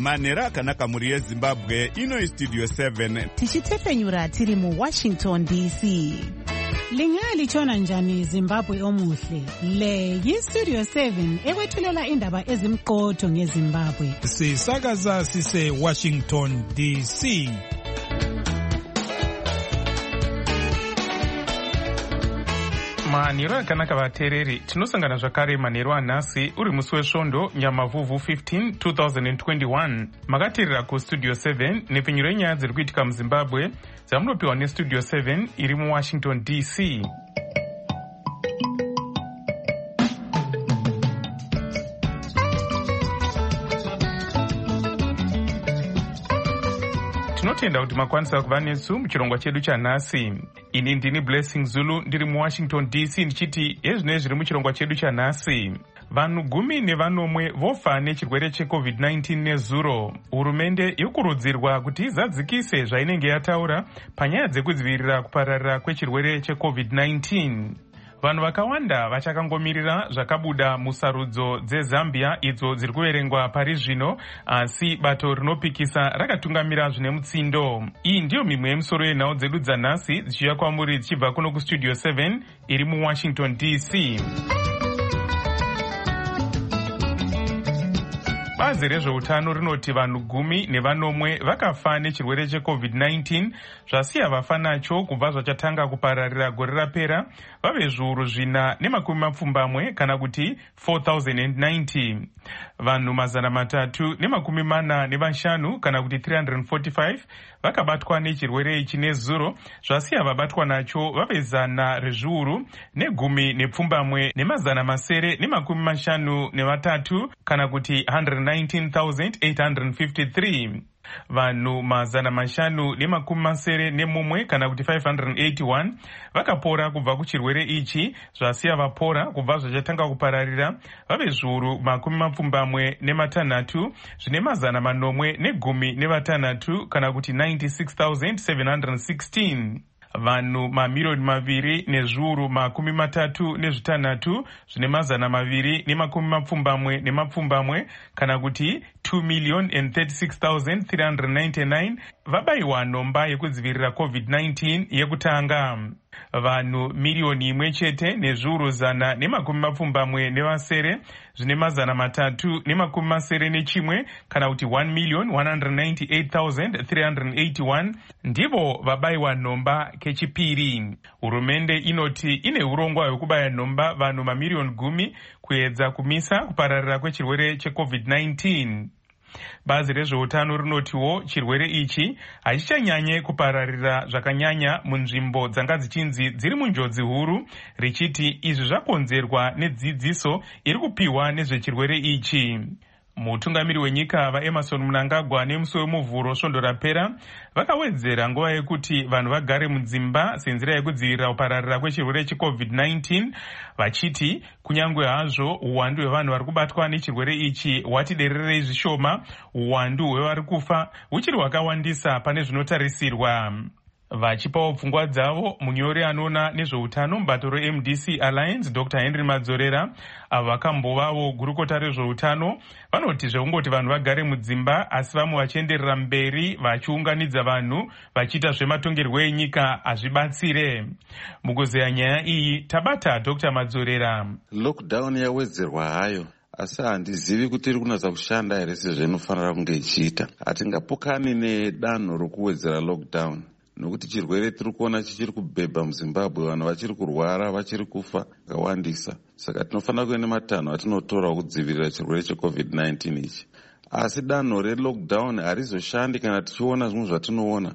manhero akanaka mhuri yezimbabwe. Ino Studio 7 tichitefenyura tiri muWashington DC. Lingalitshona njani Zimbabwe omuhle? Le yiStudio 7 ekwethulela indaba ezimqotho ngeZimbabwe. Sisakaza sise Washington DC. Manhero akanaka vateereri, tinosangana zvakare manhero anhasi uri musi wesvondo Nyamavhuvhu 15 2021. Makateerera kuStudio 7 nepfenyuro yenyaya dziri kuitika muZimbabwe dzamunopiwa neStudio 7 iri muWashington DC. Tinotenda kuti makwanisa kuva nesu muchirongwa chedu chanhasi. Ini ndini Blessing Zulu ndiri muWashington DC ndichiti ezvinezvi zviri muchirongwa chedu chanhasi. Vanhu 10 vofa nechirwere cheCovid-19 nezuro. Hurumende ikurudzirwa kuti izadzikise zvainenge yataura panyaya dzekudzivirira kupararira kwechirwere cheCovid-19. Vanhu vakawanda vachakangomirira zvakabuda musarudzo dzeZambia idzo dziri kuverengwa pari zvino, asi bato rinopikisa rakatungamira zvine mutsindo. Iyi ndiyo mimwe yemisoro yenhau dzedu dzanhasi dzichiuya kwamuri dzichibva kuno kuStudio 7 iri muWashington DC. Bazi rezveutano rinoti vanhu 10 vakafa nechirwere cheCovid-19 zvasiya vafa nacho kubva zvachatanga kupararira gore rapera vave zviuru 420 kana kuti 4090. Vanhu 345 kana kuti 345 vakabatwa nechirwere ichi nezuro zvasiya vabatwa nacho vave 110,953 kana kuti 119,853. Vanhu 571 kana kuti 581 vakapora kubva kuchirwere ichi zvasiya vapora kubva zvachatanga kupararira vave zviuru 26 zvine 416 kana kuti 96,716. Vanhu 2,236,000 zvine 270 kana kuti 2,036,399 vabayiwa nhomba yekudzivirira COVID-19 yekutanga. Vanhu 1,000,000 nezviuru 170 zvine 391 kana kuti 1,198,381 ndivo vabayiwa nhomba kechipiri. Hurumende inoti ine urongwa hwekubaya nhomba vanhu 10,000,000 kuedza kumisa kupararira kwechirwere cheCovid-19. Bazi rezveutano rinotiwo chirwere ichi hachichanyanye kupararira zvakanyanya munzvimbo dzanga dzichinzi dziri munjodzi huru, richiti izvi zvakonzerwa nedzidziso iri kupiwa nezvechirwere ichi. Mutungamiri wenyika vaEmmerson Mnangagwa nemusi wemuvhuro svondo rapera vakawedzera nguva yekuti vanhu vagare mudzimba senzira yekudzivirira kupararira kwechirwere cheCovid-19 vachiti kunyangwe hazvo uwandu hwevanhu vari kubatwa nechirwere ichi hwati dererei zvishoma, uwandu hwevari kufa huchiri hwakawandisa pane zvinotarisirwa. Vachipawo pfungwa dzavo munyori anoona nezveutano mubato reMDC Alliance Dr. Henry Madzorera avo vakambovawo gurukota rezveutano vanoti zvekungoti vanhu vagare mudzimba asi vamwe vachienderera mberi vachiunganidza vanhu vachiita zvematongerwo enyika hazvibatsire. Mukuzeya nyaya iyi tabata Dr. Madzorera. Lockdown yawedzerwa hayo asi handizivi kuti iri kunatsa kushanda here sezvainofanira kunge ichiita. Hatingapokani nedanho rokuwedzera lockdown nokuti chirwere tiri kuona chichiri kubhebha muZimbabwe, vanhu vachiri kurwara vachiri kufa vakawandisa. Saka tinofanira kuva nematanho atinotora kudzivirira chirwere cheCovid-19 ichi. Asi danho relockdown harizoshandi kana tichiona zvimwe zvatinoona.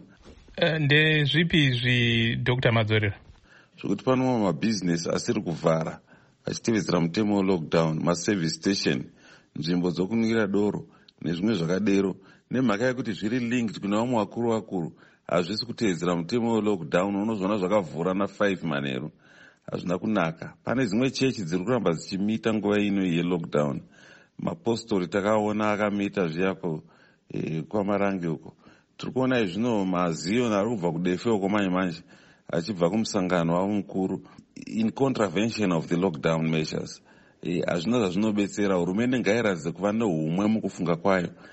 Ndezvipi izvi Dr. Madzorera? Zvokuti pano mabhizinesi asiri kuvhara achitevedzera mutemo welockdown, maservice station, nzvimbo dzokunwira doro nezvimwe zvakadero, nemhaka yekuti zviri linked kuna vamwe vakuru hazvisi kutevedzera mutemo welockdown. Unozviona zvakavhura na5 manheru, hazvina kunaka. Pane dzimwe chechi dziri kuramba dzichimita nguva ino yelockdown. Mapostori takaona akamita zviyapo kwamarange uko. Tiri kuona zvino maziyo ari kubva kudefe uko manje achibva kumusangano wavo mukuru in contravention of the lockdown measures. Hazvina zvazvinobetsera. Hurumende ngairatidze kuva nehumwe mukufunga kwayo.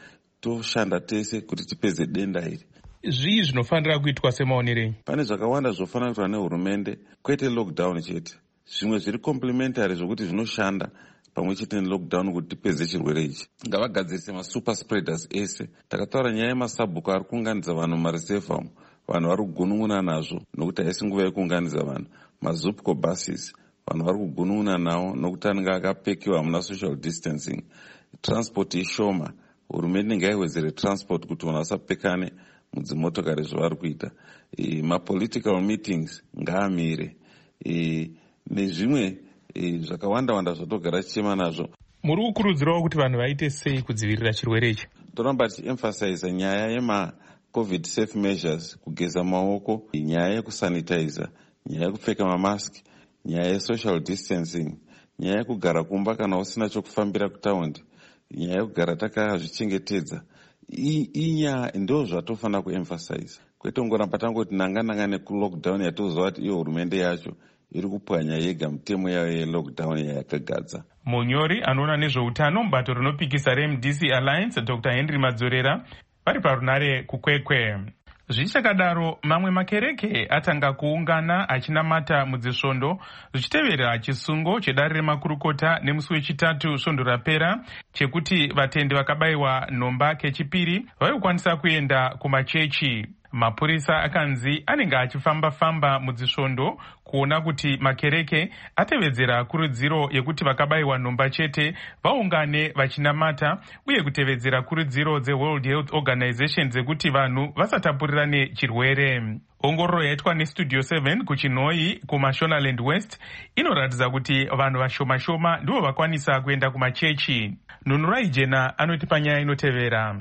toshanda tese kuti tipedze denda iri. Zvii zvinofanira kuitwa semaonerei? Pane zvakawanda zvofanira kuitwa nehurumende, kwete lockdown chete. Zvimwe zviri complementary zvokuti zvinoshanda pamwe chete nelockdown kuti tipedze chirwere ichi. Ngavagadzirise masuper spreaders ese. Takataura nyaya yemasabhuku ari kuunganidza vanhu mumareserve amu, vanhu vari kugunun'una nazvo nokuti haisi nguva yekuunganidza vanhu. Mazupco buses, vanhu vari kugunun'una nawo nokuti anenge akapekiwa hamuna social distancing. Transport ishoma, hurumende ngaiwedzere transport kuti vanhu vasapekane mudzimotokari zvavari kuita. Mapolitical meetings ngaamire, nezvimwe zvakawanda zvatogara tichema nazvo. Muri kukurudzirawo kuti vanhu vaite sei kudzivirira chirwere ichi? Toramba tichiemphasize nyaya yema-COVID safe measures, kugeza maoko, nyaya yekusanitizer, nyaya yekupfeka mamask, nyaya yesocial distancing, nyaya yekugara kumba kana usina chokufambira kutaundi, nyaya yekugara takazvichengetedza. Inyaya ndo zvatofanira kuemphasize. Kwete ngoramba tangoti nanga nekulockdown yatozwa kuti iyo hurumende yacho iri kupwanya yega mitemo yayo yelockdown yayakagadza. Munyori anoona nezveutano mubato rinopikisa reMDC Alliance, Dr. Henry Madzorera, vari parunare kukwekwe. Zvichakadaro, mamwe makereke atanga kuungana achinamata mudzisvondo zvichitevera chisungo chedare remakurukota nemusi wechitatu svondo rapera chekuti vatendi vakabayiwa nhomba kechipiri vaikwanisa kuenda kumachechi. Mapurisa akanzi anenge achifamba-famba mudzisvondo kuona kuti makereke atevedzera kurudziro yekuti vakabayiwa nhomba chete vaungane vachinamata uye kutevedzera kurudziro dzeWorld Health Organization dzekuti vanhu vasatapurirane chirwere. Ongororo yaitwa neStudio 7 kuChinoi kuMashonaland West inoratidza kuti vanhu vashoma-shoma ndivo vakwanisa kuenda kumachechi. Nunurai Jena anoti panyaya inotevera.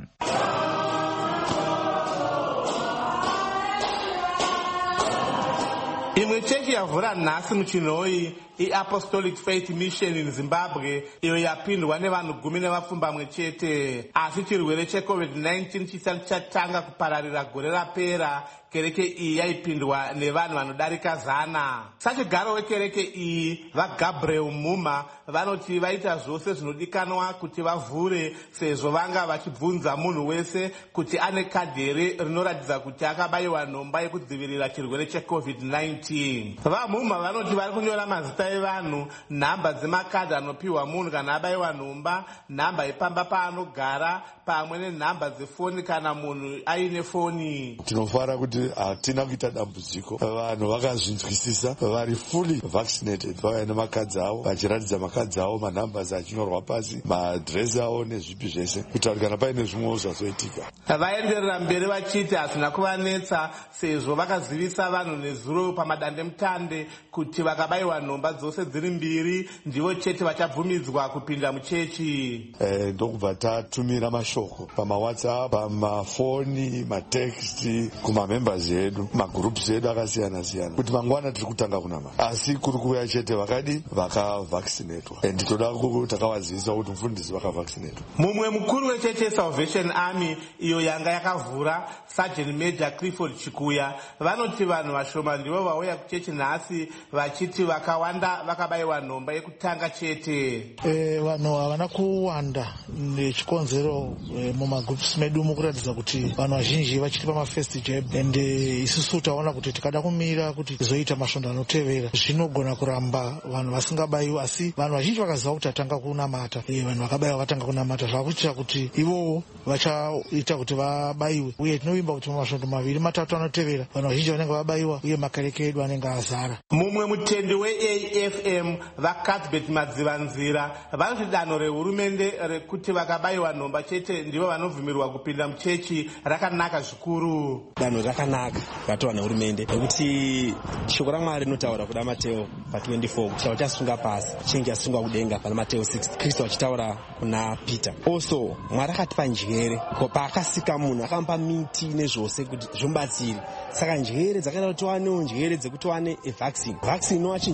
Imwe chechi yavhura nhasi muChinoi iApostolic Faith Mission in Zimbabwe, iyo yapindwa nevanhu 10 chete. Asi chirwere cheCovid-19 chisati chatanga kupararira gore rapera, kereke iyi yaipindwa nevanhu vanodarika 100. Sachigaro wekereke iyi vaGabriel Muma vanoti vaita zvose zvinodikanwa kuti vavhure, sezvo vanga vachibvunza munhu wese kuti ane kadhi here rinoratidza kuti akabayiwa nhomba yekudzivirira chirwere cheCovid-19. VaMuma vanoti vari kunyora mazita evanhu, nhamba dzemakadhi anopiwa munhu kana abayiwa nhomba, nhamba yepamba paanogara, pamwe nenhamba dzefoni kana munhu aine foni. Tinofara kuti hatina kuita dambudziko. Vanhu vakazvinzwisisa, vari fully vaccinated, vauya nemakadzi avo vachiratidza makadzi avo, manhambasi achinyorwa pasi, maadhiresi avo nezvipi zvese, kuitira kuti kana paine zvimwewo zvazoitika. Vaenderera mberi vachiti hazvina kuvanetsa sezvo vakazivisa vanhu nezuro pamadandemutande kuti vakabayiwa nhomba dzose dziri 2 ndivo chete vachabvumidzwa kupinda muchechi. Ndokubva tatumira mashoko pamawhatsapp, pamafoni, mateksti kumamembers edu, magroups edu akasiyana-siyana kuti mangwana tiri kutanga kunamata, asi kuri kuuya chete vakadi vakavaccinatwa. Toda takavazivisa kuti mufundisi vakavaccinatwa. Mumwe mukuru wecheche Salvation Army iyo yanga yakavhura, Sergeant Major Clifford Chikuya, vanoti vanhu vashoma ndivo vauya kuchechi nhasi vachiti vakawanda vakabayiwa nhomba yekutanga chete. Vanhu havana kuwanda nechikonzero mumagroups medu mukuratidza kuti vanhu vazhinji vachiti pamafirst jab, and isusu taona kuti tikada kumira kuti tizoita masvondo anotevera zvinogona kuramba vanhu vasingabayiwa, asi vanhu vazhinji vakaziva kuti atanga kunamata, vanhu vakabayiwa vatanga kunamata, zvakuitira kuti ivowo vachaita kuti vabayiwe, uye tinovimba kuti masvondo 2-3 anotevera vanhu vazhinji vanenge vabayiwa uye makereke edu anenge azara. Mumwe mutendi weAFM vaCuthbert Madzivanzira vanoti danho rehurumende rekuti vakabayiwa nhomba chete ndivo vanovhumirwa kupinda muchechi rakanaka zvikuru. Danho rakanaka rakatorwa nehurumende nekuti shoko raMwari rinotaura kuda Mateo pa24 kuti uchasunga pasi chinge asungwa kudenga pana Mateo 6, Kristu achitaura kuna Peter. Also Mwari akatipa njere, paakasika munhu akamupa miti nezvose kuti zvomubatsire. Saka njere dzakaita kuti tiwanewo njere dzekuti tiwane vaccine inova chinhu chakanaka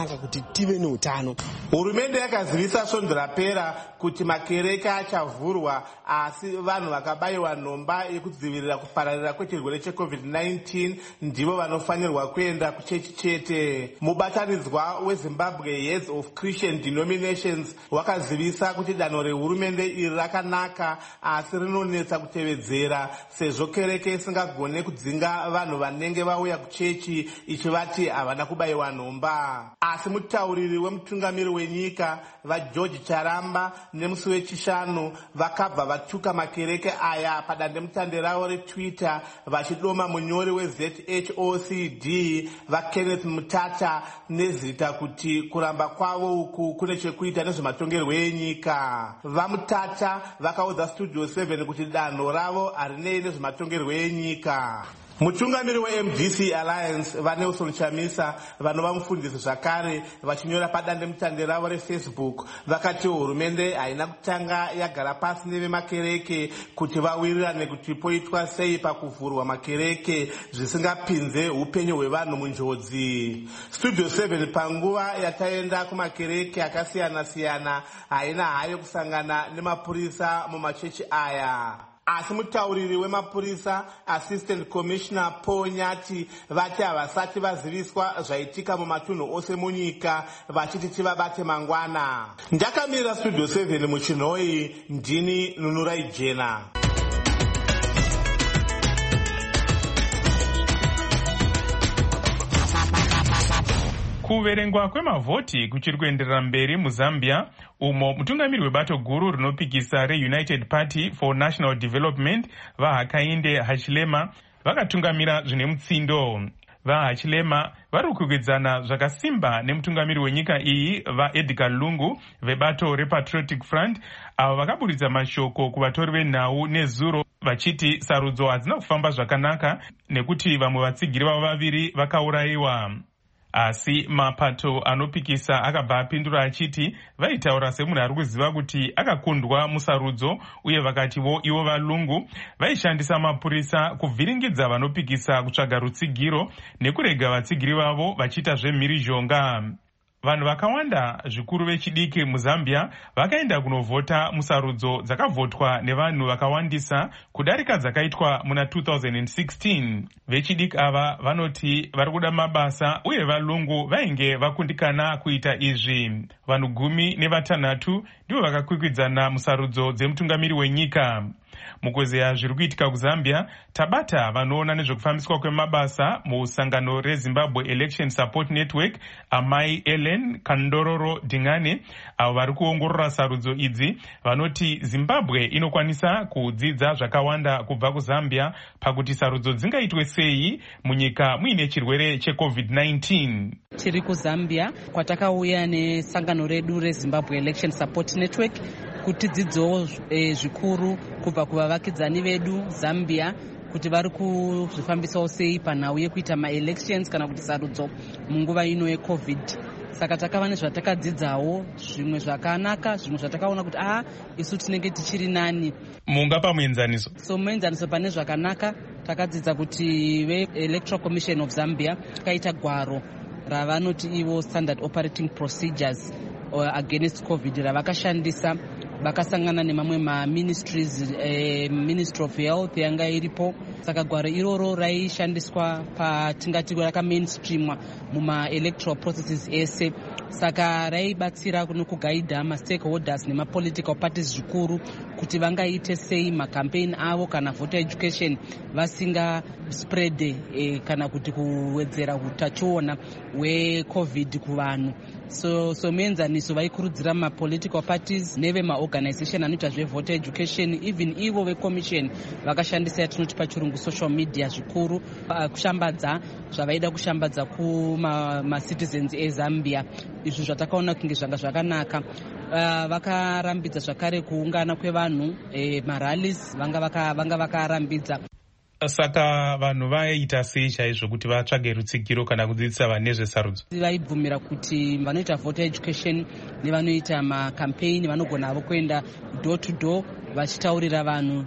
zvakanaka kuti tive neutano. Hurumende yakazivisa svondo rapera kuti makereke achavhurwa, asi vanhu vakabayiwa nhomba yekudzivirira kupararira kwechirwere cheCovid-19 ndivo vanofanirwa kuenda kuchechi chete. Mubatanidzwa weZimbabwe Heads of Christian Denominations wakazivisa kuti danho rehurumende iri rakanaka, asi rinonetsa kutevedzera sezvo kereke isingagone kudzinga vanhu vanenge vauya kuchechi ichivati havana kubayiwa nhomba. Asi mutauriri wemutungamiri wenyika vaGeorge Charamba nemusi wechishanu vakabva vatuka makereke aya padandemutande ravo reTwitter vachidoma munyori weZHOCD vaKenneth Mutata nezita kuti kuramba kwavo uku kune chekuita nezvematongerwo enyika. VaMutata vakaudza Studio 7 kuti danho ravo harinei nezvematongerwo enyika. Mutungamiri weMDC Alliance vaNelson Chamisa vanova mufundisi zvakare vachinyora padandemutande ravo reFacebook vakati hurumende haina kutanga yagara pasi nevemakereke kuti vawirirane kuti poitwa sei pakuvhurwa makereke zvisingapinze upenyu hwevanhu munjodzi. Studio 7 panguva yataenda kumakereke akasiyana-siyana haina hayo kusangana nemapurisa mumachechi aya. Asi mutauriri wemapurisa Assistant Commissioner Paul Nyati vati havasati vaziviswa zvaitika mumatunhu ose munyika vachiti tivabate mangwana. Ndakamira Studio 7 muchinhoi, ndini Nunurai Jena. Kuverengwa kwemavhoti kuchiri kuenderera mberi muZambia, umo mutungamiri webato guru rinopikisa reUnited Party for National Development vaHakainde Hichilema vakatungamira zvine mutsindo. VaHichilema vari kukwikwidzana zvakasimba nemutungamiri wenyika iyi vaEdgar Lungu vebato rePatriotic Front, avo vakaburitsa mashoko kuvatori venhau nezuro vachiti sarudzo hadzina kufamba zvakanaka nekuti vamwe vatsigiri vavo vaviri vakaurayiwa. Asi mapato anopikisa akabva apindura achiti vaitaura semunhu ari kuziva kuti akakundwa musarudzo, uye vakativo ivo vaLungu vaishandisa mapurisa kuvhiringidza vanopikisa kutsvaga rutsigiro nekurega vatsigiri vavo vachiita zvemhirizhonga. Vanhu vakawanda zvikuru vechidiki muZambia vakaenda kunovhota musarudzo dzakavhotwa nevanhu vakawandisa kudarika dzakaitwa muna 2016. Vechidiki ava vanoti vari kuda mabasa uye vaLungu vainge vakundikana kuita izvi. Vanhu 16 ndivo vakakwikwidzana musarudzo dzemutungamiri wenyika. Mukwezeya zviri kuitika kuZambia, tabata vanoona nezvekufambiswa kwemabasa musangano reZimbabwe Election Support Network Amai Ellen Kandororo Dingane, avo vari kuongorora sarudzo idzi, vanoti Zimbabwe inokwanisa kudzidza zvakawanda kubva kuZambia pakuti sarudzo dzingaitwe sei munyika muine chirwere cheCovid-19. Tiri kuZambia kwatakauya nesangano redu reZimbabwe Election Support Network kuti dzidzowo zvikuru kubva kuvavakidzani vedu Zambia kuti vari kuzvifambisawo sei panhau yekuita ma-elections kana kuti sarudzo munguva ino yeCovid. Saka takava nezvatakadzidzawo, zvimwe zvakanaka, zvimwe zvatakaona kuti isu tinenge tichiri nani. Mungapa muenzaniso? So muenzaniso pane zvakanaka takadzidza kuti ve-Electoral Commission of Zambia kaita gwaro ravanoti ivo standard operating procedures against COVID ravakashandisa, vakasangana nemamwe ma-ministries, Ministry of Health yanga iripo. Saka gwaro iroro raishandiswa patingati raka-mainstreamwa muma-electoral processes ese. Saka raibatsira kugaidha ma-stakeholders nema-political parties zvikuru kuti vangaite sei ma-campaign avo kana voter education vasinga spread kana kuti kuwedzera utachiona hweCovid kuvanhu. So muenzaniso vaikurudzira ma-political parties nevema-organization anoita zvevoter education, even ivo veCommission vakashandisa yatinoti pachirungu social media zvikuru kushambadza zvavaida kushambadza kuma-citizens eZambia. Izvo zvatakaona kunge zvanga zvakanaka. Vakarambidza zvakare kuungana kwevanhu, marallies vanga vakarambidza. Saka vanhu vaita sei chaizvo kuti vatsvage rutsigiro kana kudzidzisa vanhu nezvesarudzo? Vaibvumira kuti vanoita voter education nevanoita macampaign vanogona avo kuenda door to door vachitaurira vanhu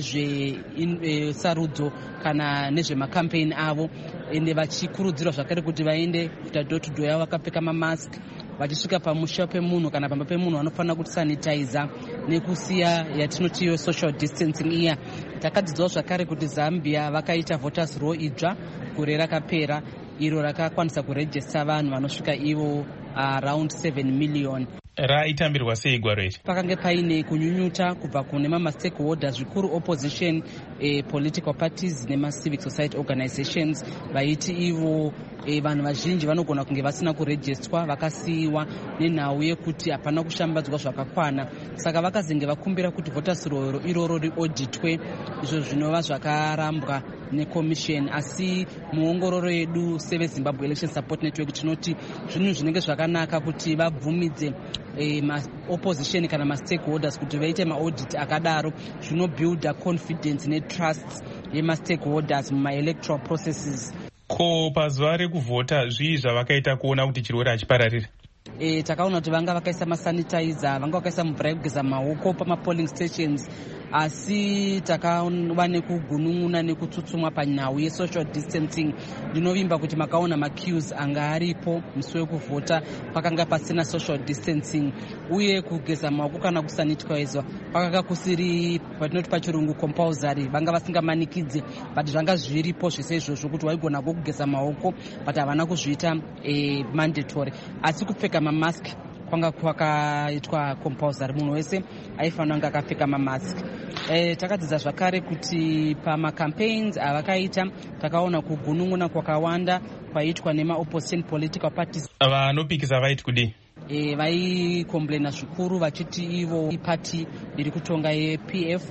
nezvesarudzo kana nezvemakampeini avo, ende vachikurudzirwa zvakare kuti vaende kuita door to door yavo vakapfeka mamask. Vachisvika pamusha pemunhu kana pamba pemunhu vanofanira kuti sanitizer nekusiya yatinoti social distancing iya. Takadzidzawo zvakare kuti Zambia vakaita voters roll idzva gore rakapera, iro rakakwanisa kurejista vanhu vanosvika ivo around 7 million. Raitambirwa sei gwaro iri? Pakange paine kunyunyuta kubva kune mamastakeholders zvikuru opposition, political parties nema-civic society organizations, vaiti ivo vanhu vazhinji vanogona kunge vasina kurejistwa, vakasiyiwa nenhau yekuti hapana kushambadzwa zvakakwana. Saka vakazenge vakumbira kuti voters roll iroro riauditwe, izvo zvinova zvakarambwa neCommission. Asi muongororo yedu seveZimbabwe Election Support Network tinoti zvinhu zvinenge zvakanaka kuti vabvumidze opposition kana ma-stakeholders kuti vaite ma-audit akadaro, zvinobuilda confidence netrust yema-stakeholders muma-electoral processes. Ko pazuva rekuvhota zvii zvavakaita kuona kuti chirwere hachipararira? Takaona kuti vanga vakaisa masanitizer, vanga vakaisa mvura yekugeza maoko pama-polling stations, asi takava nekugunun'una nekutsutsumwa panhau yesocial distancing. Ndinovimba kuti makaona maqueues anga aripo musi wekuvhota, pakanga pasina social distancing, uye kugeza maoko kana kusanitizer pakanga kusiri patinoti pachirungu compulsory, vanga vasingamanikidze, but zvanga zviripo zvese izvozvo kuti waigona kugeza maoko, but havana kuzviita mandatory. Asi kupfeka mamask kwanga kwakaitwa compulsory, munhu wese aifanira kunge akapfeka mamask. Takadzidza zvakare kuti pamacampaigns avakaita takaona kugunun'una kwakawanda kwaitwa nema-opposition political parties. Vanopikisa vaiti kudii? Vaikomplaina zvikuru vachiti ivo ipati iri kutonga yePF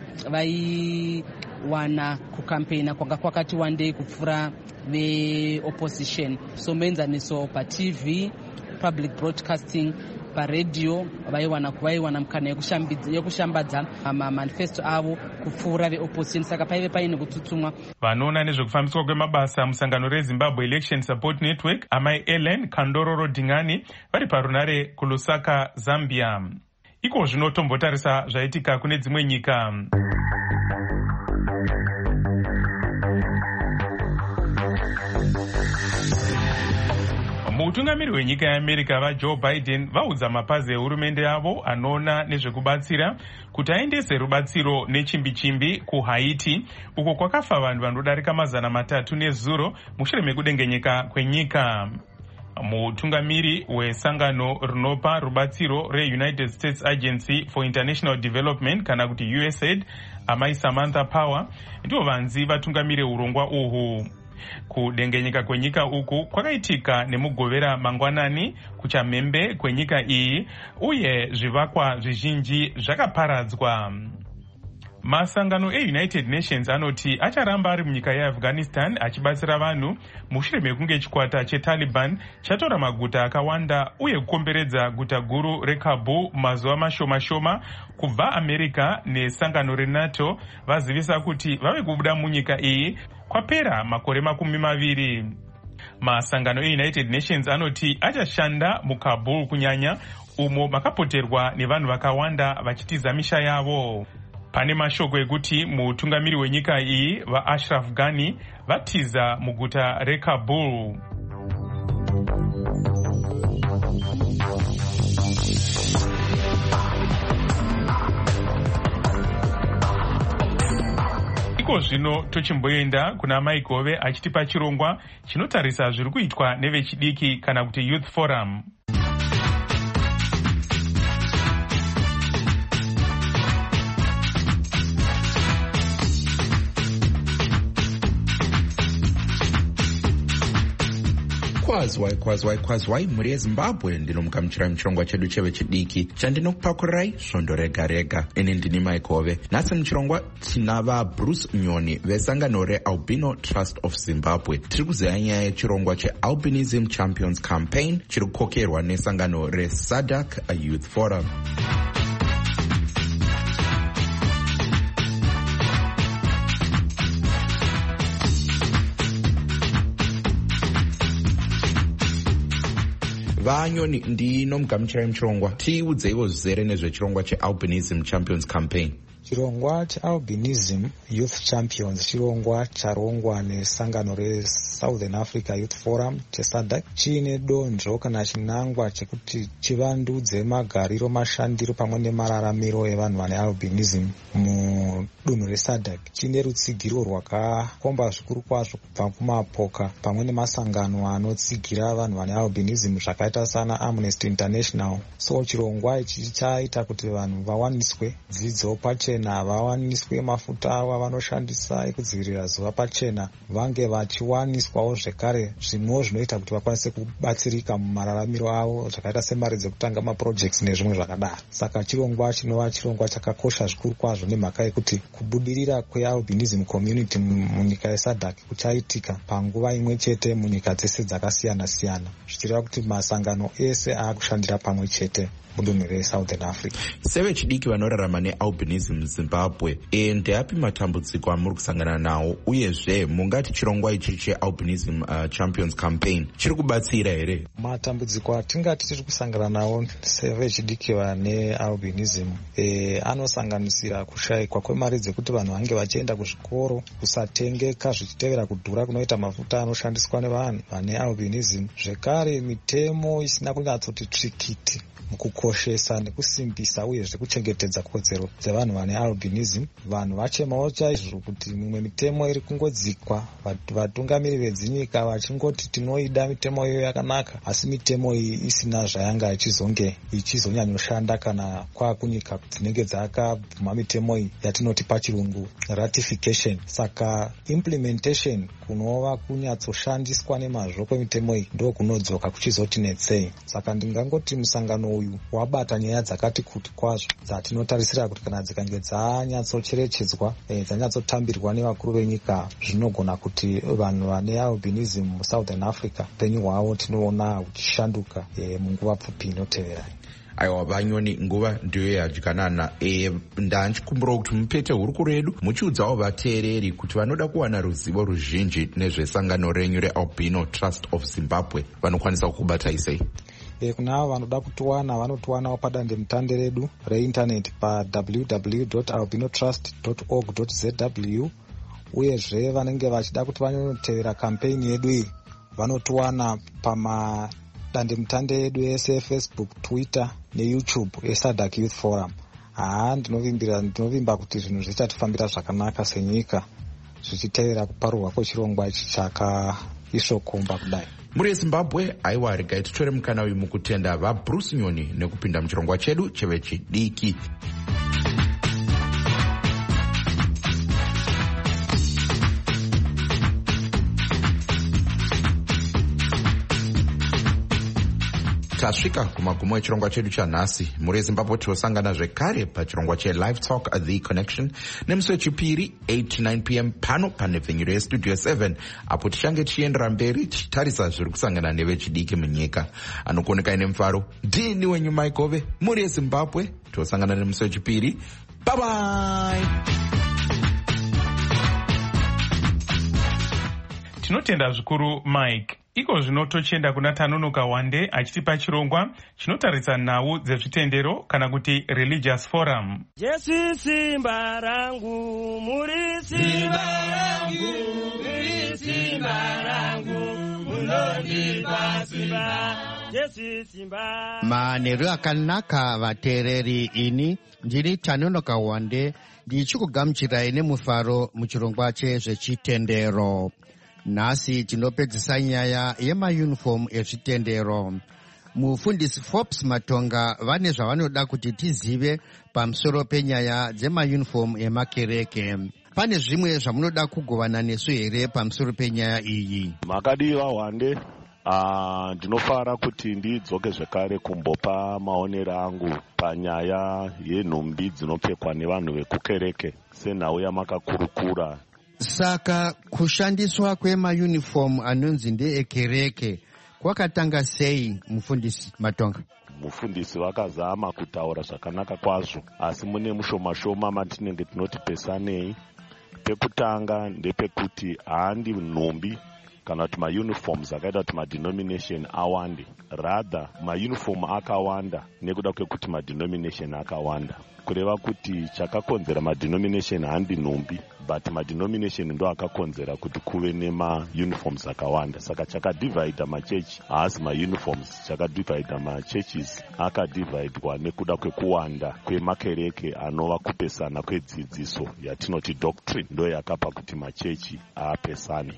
vaiwana kukampeina kwanga kwakati wandei kupfuura veopposition. So muenzaniso paTV, public broadcasting, paredhiyo vaiwana mukana yekushambadza mamanifesto avo kupfuura veopposition. Saka paive paine kutsutsumwa. Vanoona nezvekufambiswa kwemabasa musangano reZimbabwe Election Support Network, amai Ellen Kandororo Dingani, vari parunare kuLusaka, Zambia. Iko zvino tombotarisa zvaitika kune dzimwe nyika. Mutungamiri wenyika yeAmerica vaJoe Biden vaudza mapazi ehurumende yavo anoona nezvekubatsira kuti aendese rubatsiro nechimbi-chimbi kuHaiti, uko kwakafa vanhu vanodarika 300 nezuro mushure mekudengenyeka kwenyika. Mutungamiri wesangano rinopa rubatsiro reUnited States Agency for International Development kana kuti USAID, amai Samantha Power, ndivo vanzi vatungamiri urongwa uhu. Kudengenyeka kwenyika uku kwakaitika nemugovera mangwanani kuchamhembe kwenyika iyi, uye zvivakwa zvizhinji zvakaparadzwa. Masangano eUnited Nations anoti acharamba ari munyika yeAfghanistan achibatsira vanhu mushure mekunge chikwata cheTaliban chatora maguta akawanda uye kukomberedza guta guru reKabul mazuva mashoma kubva America nesangano reNATO vazivisa kuti vave kubuda munyika iyi kwapera makore 20. Masangano eUnited Nations anoti achashanda muKabul kunyanya, umo makapoterwa nevanhu vakawanda vachitiza misha yavo. Pane mashoko ekuti mutungamiri wenyika iyi vaAshraf Ghani vatiza muguta reKabul. Iko zvino tochimboenda kuna Mai Gove achitipa chirongwa chinotarisa zviri kuitwa nevechidiki kana kuti Youth Forum. Kwazwai mhuri yeZimbabwe, ndinomugamuchirai muchirongwa chedu chevechidiki chandinokupakurirai svondo rega rega. Ini ndini Mai Gove. Nhasi muchirongwa tina vaBruce Nyoni vesangano reAlbino Trust of Zimbabwe. Tiri kuziva nyaya yechirongwa cheAlbinism Champions Campaign chiri kukokerwa nesangano reSADC Youth Forum. Vanyoni ndinomugamuchirai muchirongwa. Tiudzeiwo zvizere nezvechirongwa cheAlbinism Champions Campaign. Chirongwa cheAlbinism Youth Champions chirongwa charongwa nesangano reSouthern Africa Youth Forum cheSADC chiine donzvo kana chinangwa chekuti chivandudze magariro, mashandiro pamwe nemararamiro evanhu vane albinism mudunhu reSADC. Chiine rutsigiro rwakakomba zvikuru kwazvo kubva kumapoka pamwe nemasangano anotsigira vanhu vane albinism zvakaita sana Amnesty International. So chirongwa ichi chaita kuti vanhu vawaniswe dzidzo pachena, vawaniswe mafuta avo avanoshandisa ekudzivirira zuva pachena, vange vachiwaniswawo zvekare zvimwewo zvinoita kuti vakwanise kubatsirika mumararamiro avo zvakaita semari dzekutanga maprojects nezvimwe zvakadaro. Saka chirongwa chinova chirongwa chakakosha zvikuru kwazvo nemhaka yekuti kubudirira kwealbinism community munyika yeSADC kuchaitika panguva imwe chete munyika dzese dzakasiyana siyana, zvichireva kuti masangano ese aakushandira pamwe chete mudunhu reSouthern Africa. Sevechidiki vanorarama nealbinism Zimbabwe, ndeapi matambudziko amuri kusangana nawo, uyezve mungati chirongwa ichi chealbinism champions campaign chiri kubatsira here? Matambudziko atingati tiri kusangana nawo sevechidiki vane albinism anosanganisira kushayikwa kwemari dzekuti vanhu vange vachienda kuzvikoro, kusatengeka zvichitevera kudhura kunoita mafuta anoshandiswa nevanhu vane albinism, zvekare mitemo isina kunyatsoti tsvikiti mukukoshesa nekusimbisa uyezve kuchengetedza kodzero dzevanhu vane albinism. Vanhu vachemawo chaizvo kuti mimwe mitemo iri kungodzikwa, vatungamiri vedzinyika vachingoti tinoida mitemo iyo yakanaka, asi mitemo iyi isina zvayanga ichizonge ichizonyanyoshanda kana kwakunyika dzinenge dzakabvuma mitemo iyi yatinoti pachirungu ratification. Saka implementation kunova kunyatsoshandiswa nemazvo kwemitemo iyi ndo kunodzoka kuchizoti netsei. Saka ndingangoti musangano uyu wabata nyaya dzakati kuti kwazvo dzatinotarisira kuti kana dzikange dzanyatsocherechedzwa, dzanyatsotambirwa nevakuru venyika, zvinogona kuti vanhu vane albinism muSouthern Africa upenyu hwavo tinoona huchishanduka munguva pfupi inotevera. Aiwa vanyoni, nguva ndiyo yadyanana. Ndanchikumbira kuti mupete hurukuro yedu muchiudzawo vateereri kuti vanoda kuwana ruzivo ruzhinji nezvesangano renyu reAlbino Trust of Zimbabwe vanokwanisa kukubatai sei? Kuna avo vanoda kutiwana vanotiwanawo padandemutande redu reindaneti pa www.albinotrust.org.zw, uyezve vanenge vachida kuti vanonotevera kampeini yedu iyi vanotiwana pamadandemutande edu ese eFacebook, Twitter neYouTube eSADC Youth Forum. Ndinovimba kuti zvinhu zvichatifambira zvakanaka senyika zvichitevera kuparurwa kwechirongwa ichi chakaisvokomba kudai. Muri Zimbabwe, aiwa regai titore mukana uyu mukutenda vaBruce Nyoni nekupinda muchirongwa chedu chevechidiki. Tasvika kumagumo echirongwa chedu chanhasi. Muri Zimbabwe tinosangana zvekare pachirongwa cheLive Talk The Connection nemusi wechipiri 8-9 p.m. pano panhepfenyuro yestudio 7, apo tichange tichiendera mberi tichitarisa zviri kusangana nevechidiki munyika. Anokuonekai nemufaro ndini wenyu Maikove. Muri Zimbabwe tinosangana nemusi wechipiri. Bye bye. Tinotenda zvikuru Mike. Iko zvino tochienda kuna Tanonoka Wande achitipa chirongwa chinotarisa nhau dzezvitendero kana kuti religious forum. Jesu simba rangu, muri simba rangu, muri simba rangu, munondipa simba, Jesu simba. Manheru akanaka vateereri, ini ndiri Tanonoka Wande ndichikugamuchirai nemufaro muchirongwa chezvechitendero. Nhasi tinopedzisa nyaya yemayunifomu ezvitendero. Mufundisi Forbes Matonga vane zvavanoda kuti tizive pamusoro penyaya dzemayunifomu emakereke. Pane zvimwe zvamunoda kugovana nesu here pamusoro penyaya iyi? Makadiwa Wande, ndinofara kuti ndidzoke zvekare kumbopa maonero angu panyaya yenhumbi dzinopfekwa nevanhu vekukereke senhau yamakakurukura. Saka kushandiswa kwemayunifomu anonzi ndeekereke kwakatanga sei, mufundisi Matonga? Mufundisi vakazama kutaura zvakanaka kwazvo, asi mune mushoma matinenge tinoti pesanei. Pekutanga ndepekuti haandi nhumbi kana kuti mauniforms akaita kuti madenomination awande, rather mauniform akawanda nekuda kwekuti madenomination akawanda, kureva kuti chakakonzera madenomination handi nhumbi, but madenomination ndo akakonzera kuti kuve nemauniforms akawanda. Saka chakadivhaidha machechi haasi mauniforms, chakadivhaidha machurches akadivhaidwa nekuda kwekuwanda kwemakereke anova kupesana kwedzidziso yatinoti doctrine, ndo yakapa kuti machechi apesane.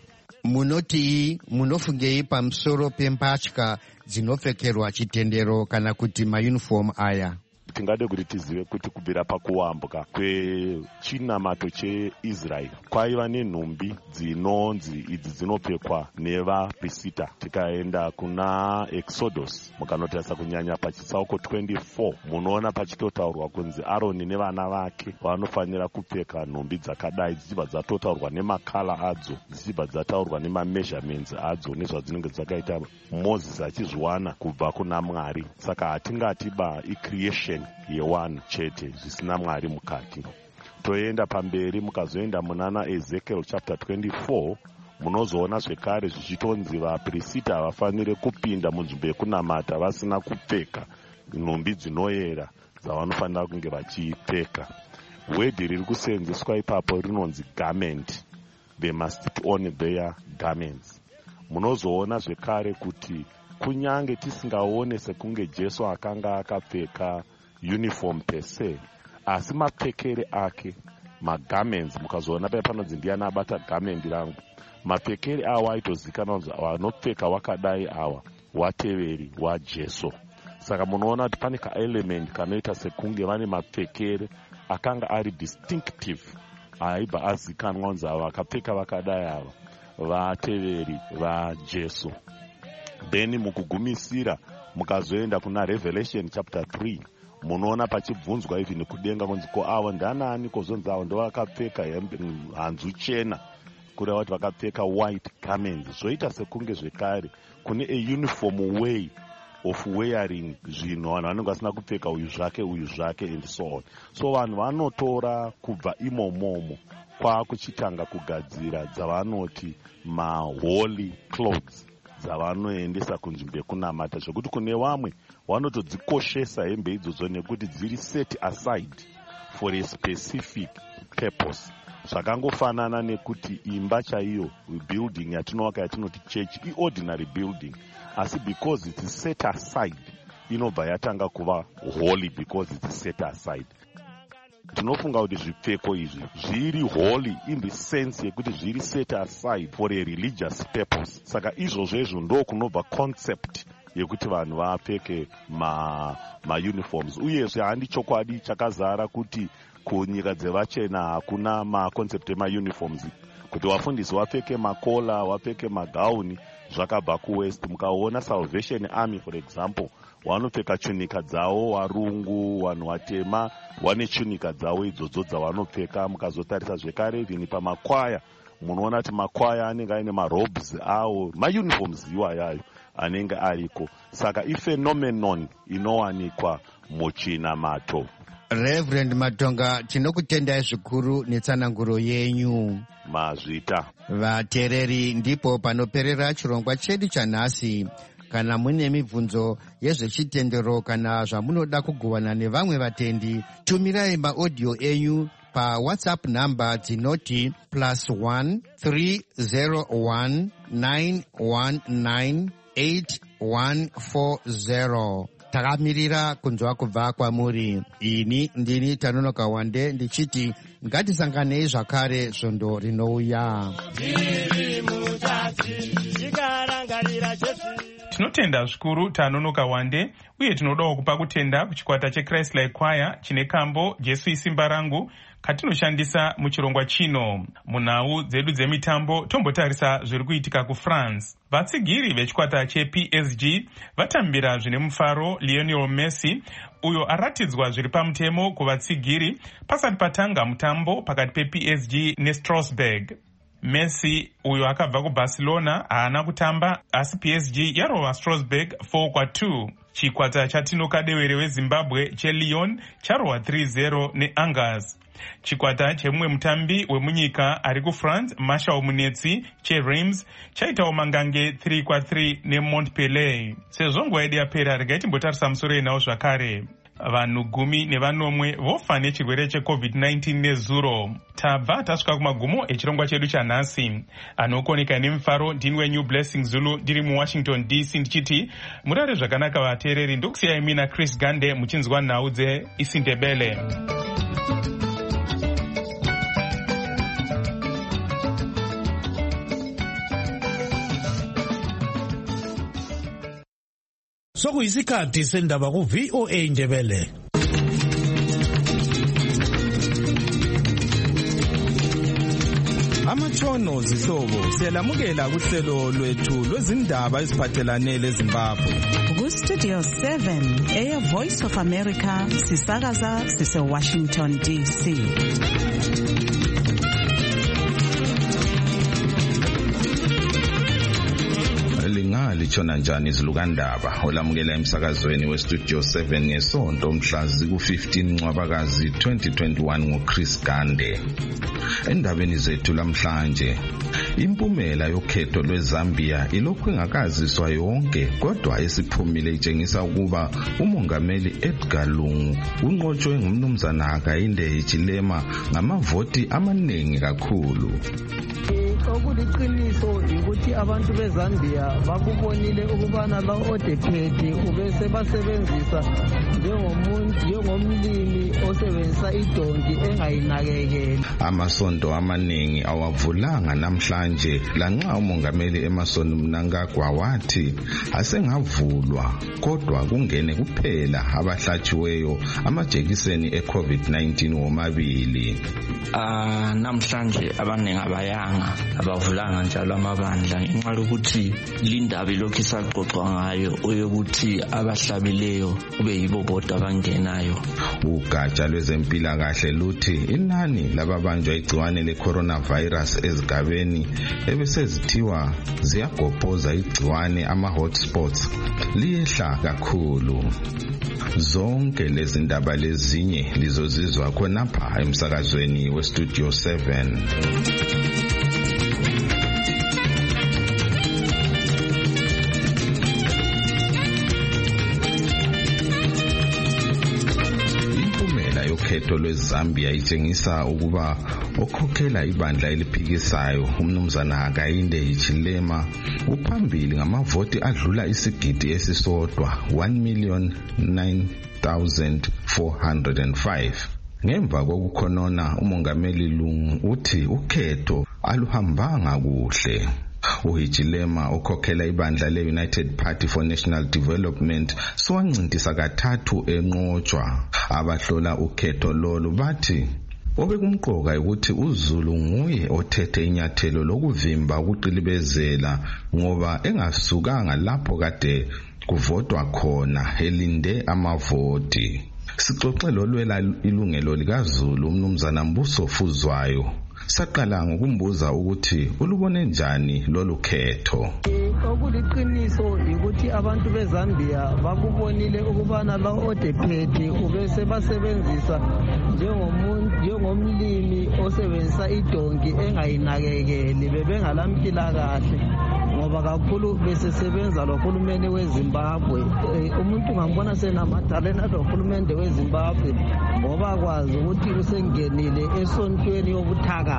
Munoti munofungei pamusoro pembatya dzinopfekerwa chitendero kana kuti mauniform aya? Tingade kuti tizive kuti kubvira pakuwambwa kwechinamato cheIsraeri kwaiva nenhumbi dzinonzi idzi dzinopfekwa nevaprista. Tikaenda kuna Exodus mukanotarisa kunyanya pachitsauko 24 munoona pachitotaurwa kunzi Aroni nevana vake vanofanira kupfeka nhumbi dzakadai, dzichibva dzatotaurwa nemakala adzo, dzichibva dzataurwa nemameasurements adzo nezvadzinenge dzakaita Moses achizviwana kubva kuna Mwari. Saka hatingatiba icreation yewanhu chete zvisina Mwari mukati. Toenda pamberi mukazoenda munana Ezekiel chapter 24 munozoona zvekare zvichitonzi vaprista havafanire kupinda munzvimbo yekunamata vasina kupfeka nhumbi dzinoyera dzavanofanira kunge vachipfeka. Wedhi riri kuseenzeswa ipapo rinonzi garment. They must put on their garments. Munozoona zvekare kuti kunyange tisingaone sekunge Jesu akanga akapfeka uniform per se, asi mapfekere ake, magarments, mukazoona paya panonzi ndiani abata garment rangu, mapfekere awa aitozikanwa kuti vanopfeka wakadai awa wateveri waJesu. Saka munoona kuti pane kaelement kanoita sekunge vane mapfekere akanga ari distinctive, aibva azikanwa kunzi ava vakapfeka vakadai ava vateveri vaJesu. Then mukugumisira mukazoenda kuna Revelation chapter 3 munoona pachibvunzwa even kudenga kunzi ko ava ndanani kozonzi ava ndo vakapfeka hanzu chena, kureva kuti vakapfeka white garments. Zvoita sekunge zvekare kune a uniform way of wearing zvinhu, vanhu vanenge vasina kupfeka uyu zvake and so on. So vanhu vanotora kubva imomomo kwakuchitanga kugadzira dzavanoti maholy clothes dzavanoendesa kunzvimbo yekunamata, zvokuti kune vamwe vanotodzikoshesa hembe idzodzo nekuti dziri set aside for a specific purpose. Zvakangofanana nekuti imba chaiyo, building yatinovaka yatinoti church, iordinary building, asi because it's set aside inobva yatanga kuva holy because it's set aside. Tinofunga kuti zvipfeko izvi zviri holy in the sense yekuti zviri set aside for a religious purpose. Saka izvozvo ndo kunobva concept yekuti vanhu vapfeke mauniforms. Uyezve handi chokwadi chakazara kuti kunyika dzevachena hakuna maconcept emauniforms, kuti vafundisi vapfeke makola, vapfeke magauni, zvakabva kuwest. Mukaona Salvation Army for example, vanopfeka chunika dzavo, varungu, vanhu vatema vane chunika dzavo idzodzo dzavanopfeka. Mukazotarisa zvekare even pamakwaya munoona kuti makwaya anenge aine marobes avo, mauniforms iwayayo anenge ariko. Saka ifenomenon inowanikwa muchinamato. Reverend Matonga, tinokutendai zvikuru netsananguro yenyu. Mazvita. Vateereri, ndipo panoperera chirongwa chedu chanhasi. Kana mune mibvunzo yezvechitendero kana zvamunoda kugovana nevamwe vatendi, tumirai maaudio enyu paWhatsApp namba dzinoti +1 301 919 8140. Takamirira kunzwa kubva kwamuri. Ini ndini Tanonoka Wande ndichiti ngatisanganei zvakare svondo rinouya. Tinotenda zvikuru Tanonoka Wande, uye tinodawo kupa kutenda kuchikwata cheChrist Like Choir chine kambo Jesu isimba rangu katinoshandisa muchirongwa chino. Munhau dzedu dzemitambo tombotarisa zviri kuitika kuFrance. Vatsigiri vechikwata chePSG vatambira zvine mufaro Lionel Messi, uyo aratidzwa zviri pamutemo kuvatsigiri pasati patanga mutambo pakati pePSG neStrasbourg. Messi uyo akabva kuBarcelona haana kutamba, asi PSG yarova Strasbourg 4-2. Chikwata chatino kadewere weZimbabwe cheLyon charova 3-0 neAngers. Chikwata chemumwe mutambi wemunyika ari kuFrance Marshal Munetsi cheReims chaitawo mangange 3-3 neMontpellier. Sezvo nguva yedu yapera, regai timbotarisa musoro enawo zvakare. Vanhu 10 vofa nechirwere cheCovid-19 nezuro. Tabva tasvika kumagumo echirongwa chedu chanhasi. Anokoneka nemufaro ndini weNew Blessing Zulu ndiri muWashington DC ndichiti murare zvakanaka vateereri. Ndokusiyai mina Chris Gande muchinzwa nhau dzeIsindebele. Sokuyisikhathi sendaba ku-VOA Indebele. Amatshono zihlobo siyalamukela kuhlelo lwethu lwezindaba eziphathelane leZimbabwe. Ku-Studio 7 eya Voice of America sisakaza sise-Washington DC. Litshona njani izilukandaba olamukela emsakazweni weStudio 7 ngesonto mhla ziku-15 Ncwabakazi 2021 nguChris Gande. Endabeni zethu lamhlanje, impumela yokhetho lweZambia ilokhu ingakaziswa yonke, kodwa esiphumile itshengisa ukuba umongameli Edgar Lungu unqotshwe ngumnumzana Hakainde Hichilema ngamavoti amaningi kakhulu. Okuliqiniso ukuthi abantu beZambia bakubonile ukubana la odephethe ubese basebenzisa njengomlimi osebenzisa idonki engayinakekeli. Amasonto amaningi awavulanga namhlanje, lanxa umongameli Emmerson Mnangagwa wathi asengavulwa, kodwa kungene kuphela abahlatshiweyo amajekiseni eCovid-19 womabili. Namhlanje abaningi abayanga abavulanga njalo amabandla ngenxa yokuthi lindaba ilokhu isaxoxwa ngayo oyokuthi abahlabileyo kube yibo bodwa abangenayo. Ugatsha lwezempilakahle luthi inani lababanjwa igciwane le-coronavirus ezigabeni ebesezithiwa ziyagobhoza igciwane ama-hotspots liyehla kakhulu. Zonke lezi ndaba lezinye lizozizwa khonapha emsakazweni weStudio 7. Ukhetho lweZambia itshengisa ukuba okhokhela ibandla eliphikisayo umnumzana Hakainde Hichilema uphambili ngamavoti adlula isigidi esisodwa 1,009,405. Ngemva kokukhonona umongameli Lungu uthi ukhetho aluhambanga kuhle. uHichilema okhokhela ibandla le-United Party for National Development siwancintisa kathathu enqotshwa. Abahlola ukhetho lolu bathi obekumqoka ukuthi uZulu nguye othethe inyathelo lokuvimba ukuqilibezela ngoba engasukanga lapho kade kuvotwa khona elinde amavoti. Sixoxe lolwela ilungelo likaZulu umnumzana Mbuso Fuzwayo. Saqala ngokumbuza ukuthi ulubone njani lolu khetho. Okuliqiniso ukuthi abantu beZambia bakubonile ukubana la odephethe ubese basebenzisa njengomlimi osebenzisa idonki engayinakekeli, bebengalampilakahle ngoba kakhulu besesebenza lohulumende weZimbabwe. Umuntu ngambona senamadalena lohulumende weZimbabwe ngoba kwazi ukuthi usengenile esontweni yobuthakathi.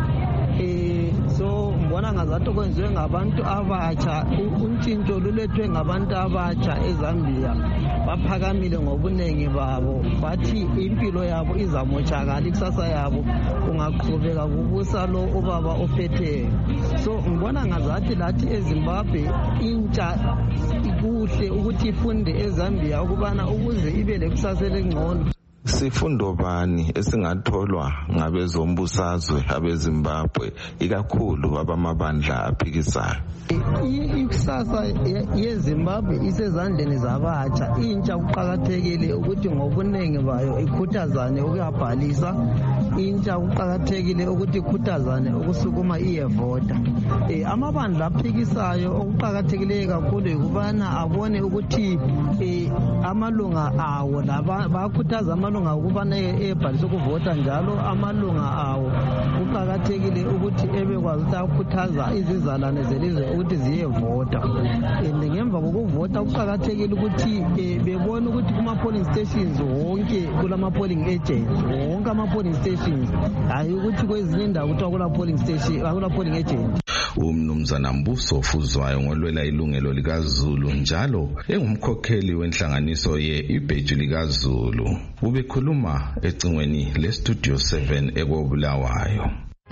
So mbona ngazathi kwenziwe ngabantu abatsha, untshintsho lulethwe ngabantu abatsha eZambia. Baphakamile ngobuningi babo, bathi impilo yabo izamotshakala, ikusasa yabo kungaqhubeka kubusa lo ubaba ophetheyo. So ngibona ngazathi lathi eZimbabwe intsha kuhle ukuthi ifunde eZambia ukubana ukuze ibe lekusasa elingcono sifundo bani esingatholwa ngabezombusazwe abeZimbabwe ikakhulu abamabandla aphikisayo? Ikusasa yeZimbabwe isezandleni zabatsha. Intsha kuqakathekile ukuthi ngobuningi bayo ikhuthazane ukuyabhalisa. Intsha kuqakathekile ukuthi ikhuthazane ukusukuma iyevota. Amabandla aphikisayo okuqakathekileyo kakhulu yikubana abone ukuthi amalunga awo bayakhuthaza amalunga ukubana ebhalise ukuvota, njalo amalunga awo kuqakathekile ukuthi ebekwazi ukuthi akhuthaza izizalwane zelizwe ukuthi ziyevota. Ngemva kokuvota kuqakathekile ukuthi bebone ukuthi kuma-polling stations wonke kulama-polling agents, wonke ama-polling stations, hayi ukuthi kwezinye indawo kuthiwa akula-polling agent. Umnumzana Mbuso Fuzwayo ngolwela ilungelo likaZulu njalo engumkhokheli wenhlanganiso ye-Ibheji likaZulu ubekhuluma ecingweni le-Studio 7 eKobulawayo.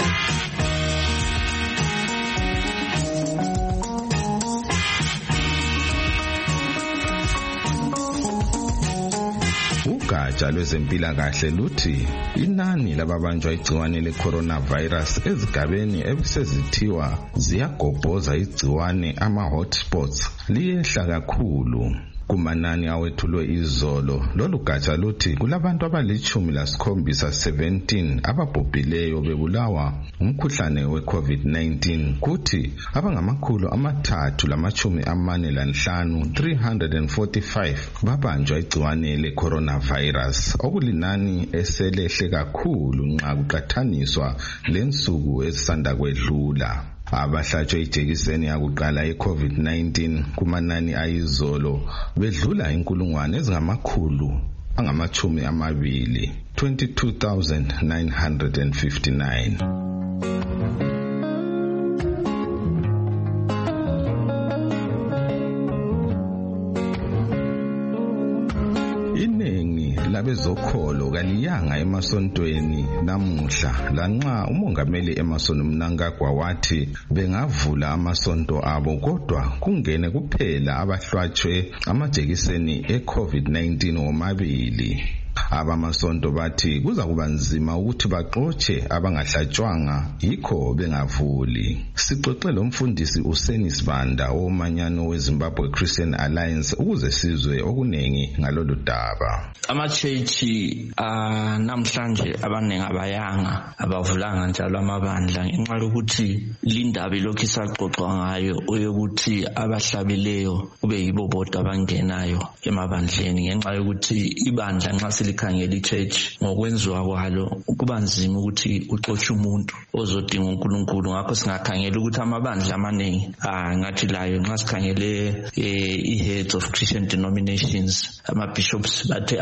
Ugatsha lwezempilakahle luthi inani lababanjwa igciwane le-coronavirus ezigabeni ebisezithiwa ziyagobhoza igciwane ama-hotspots liyehla kakhulu. Kumanani awethulwe izolo, lolu gatsha luthi kulabantu abali-17 ababhubhileyo bebulawa umkhuhlane we-COVID-19, kuthi abangama-345 babanjwa igciwane le-coronavirus, okulinani eselehle kakhulu nxa kuqathaniswa lensuku ezisanda kwedlula. Abahlatshwe ijekiseni yakuqala ye-COVID-19 kumanani ayizolo bedlula 22,959. Labezokholo kaliyanga emasontweni namuhla, lanxa umongameli Emmerson Mnangagwa wathi bengavula amasonto abo kodwa kungene kuphela abahlatshwe amajekiseni e-COVID-19 womabili. Abamasonto bathi kuza kuba nzima ukuthi baxotshe abangahlatshwanga yikho bengavuli. Sixoxele umfundisi uSeni Sibanda womanyano weZimbabwe Christian Alliance ukuze sizwe okunengi ngalolu daba. Ama-church namhlanje abaningi abayanga abavulanga njalo amabandla ngenxa yokuthi lindaba lokhu isaxoxwa ngayo yokuthi abahlabileyo kube yibo bodwa abangenayo emabandleni ngenxa yokuthi ibandla nxa silikhangela ichurch ngokwenziwa kwalo kuba nzima ukuthi uxotshe umuntu ozodinga uNkulunkulu. Ngakho singakhangela ukuthi amabandla amaningi ngathi layo nxa sikhangele i-heads of Christian denominations, ama-bishops bathe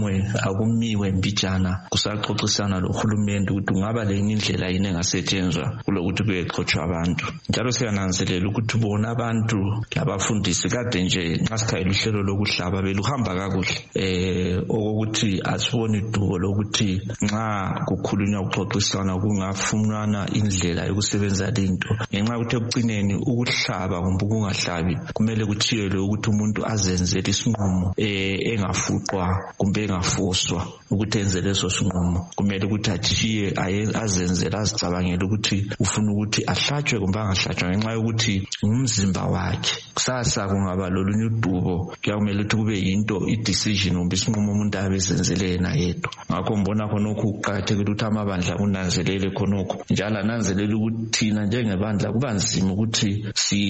akumiwe mbijana kusaxoxisana lohulumende ukuthi kungaba lenye indlela yini engasetshenzwa kulokuthi kuyexotshwa abantu. Njalo siyananzelela ukuthi bona abantu labafundisi kade nje nxa sikhangela uhlelo lokuhlaba beluhamba kakuhle, okokuthi asibone idubo lokuthi nxa kukhulunywa ukuxoxisana kungafunwana indlela yokusebenza lento, ngenxa ukuthi ekucineni ukuhlaba kumbe ukungahlabi kumele kuthiyelwe ukuthi umuntu azenzele isinqumo engafuqwa kumbe engafoswa ukuthi enze leso sinqumo. Kumele ukuthi athiye azenzele azicabangele ukuthi ufuna ukuthi ahlatshwe kumbe angahlatshwa ngenxa yokuthi umzimba wakhe. Kusasa kungaba lolunye udubo kuyamele ukuthi kube yinto i-decision kumbe isinqumo umuntu abezenzele yena yedwa. Ngakho mbona khonokho kuqakathekile ukuthi amabandla kunanzelele khonokho, njalo ananzelele ukuthi thina njengebandla kuba nzima ukuthi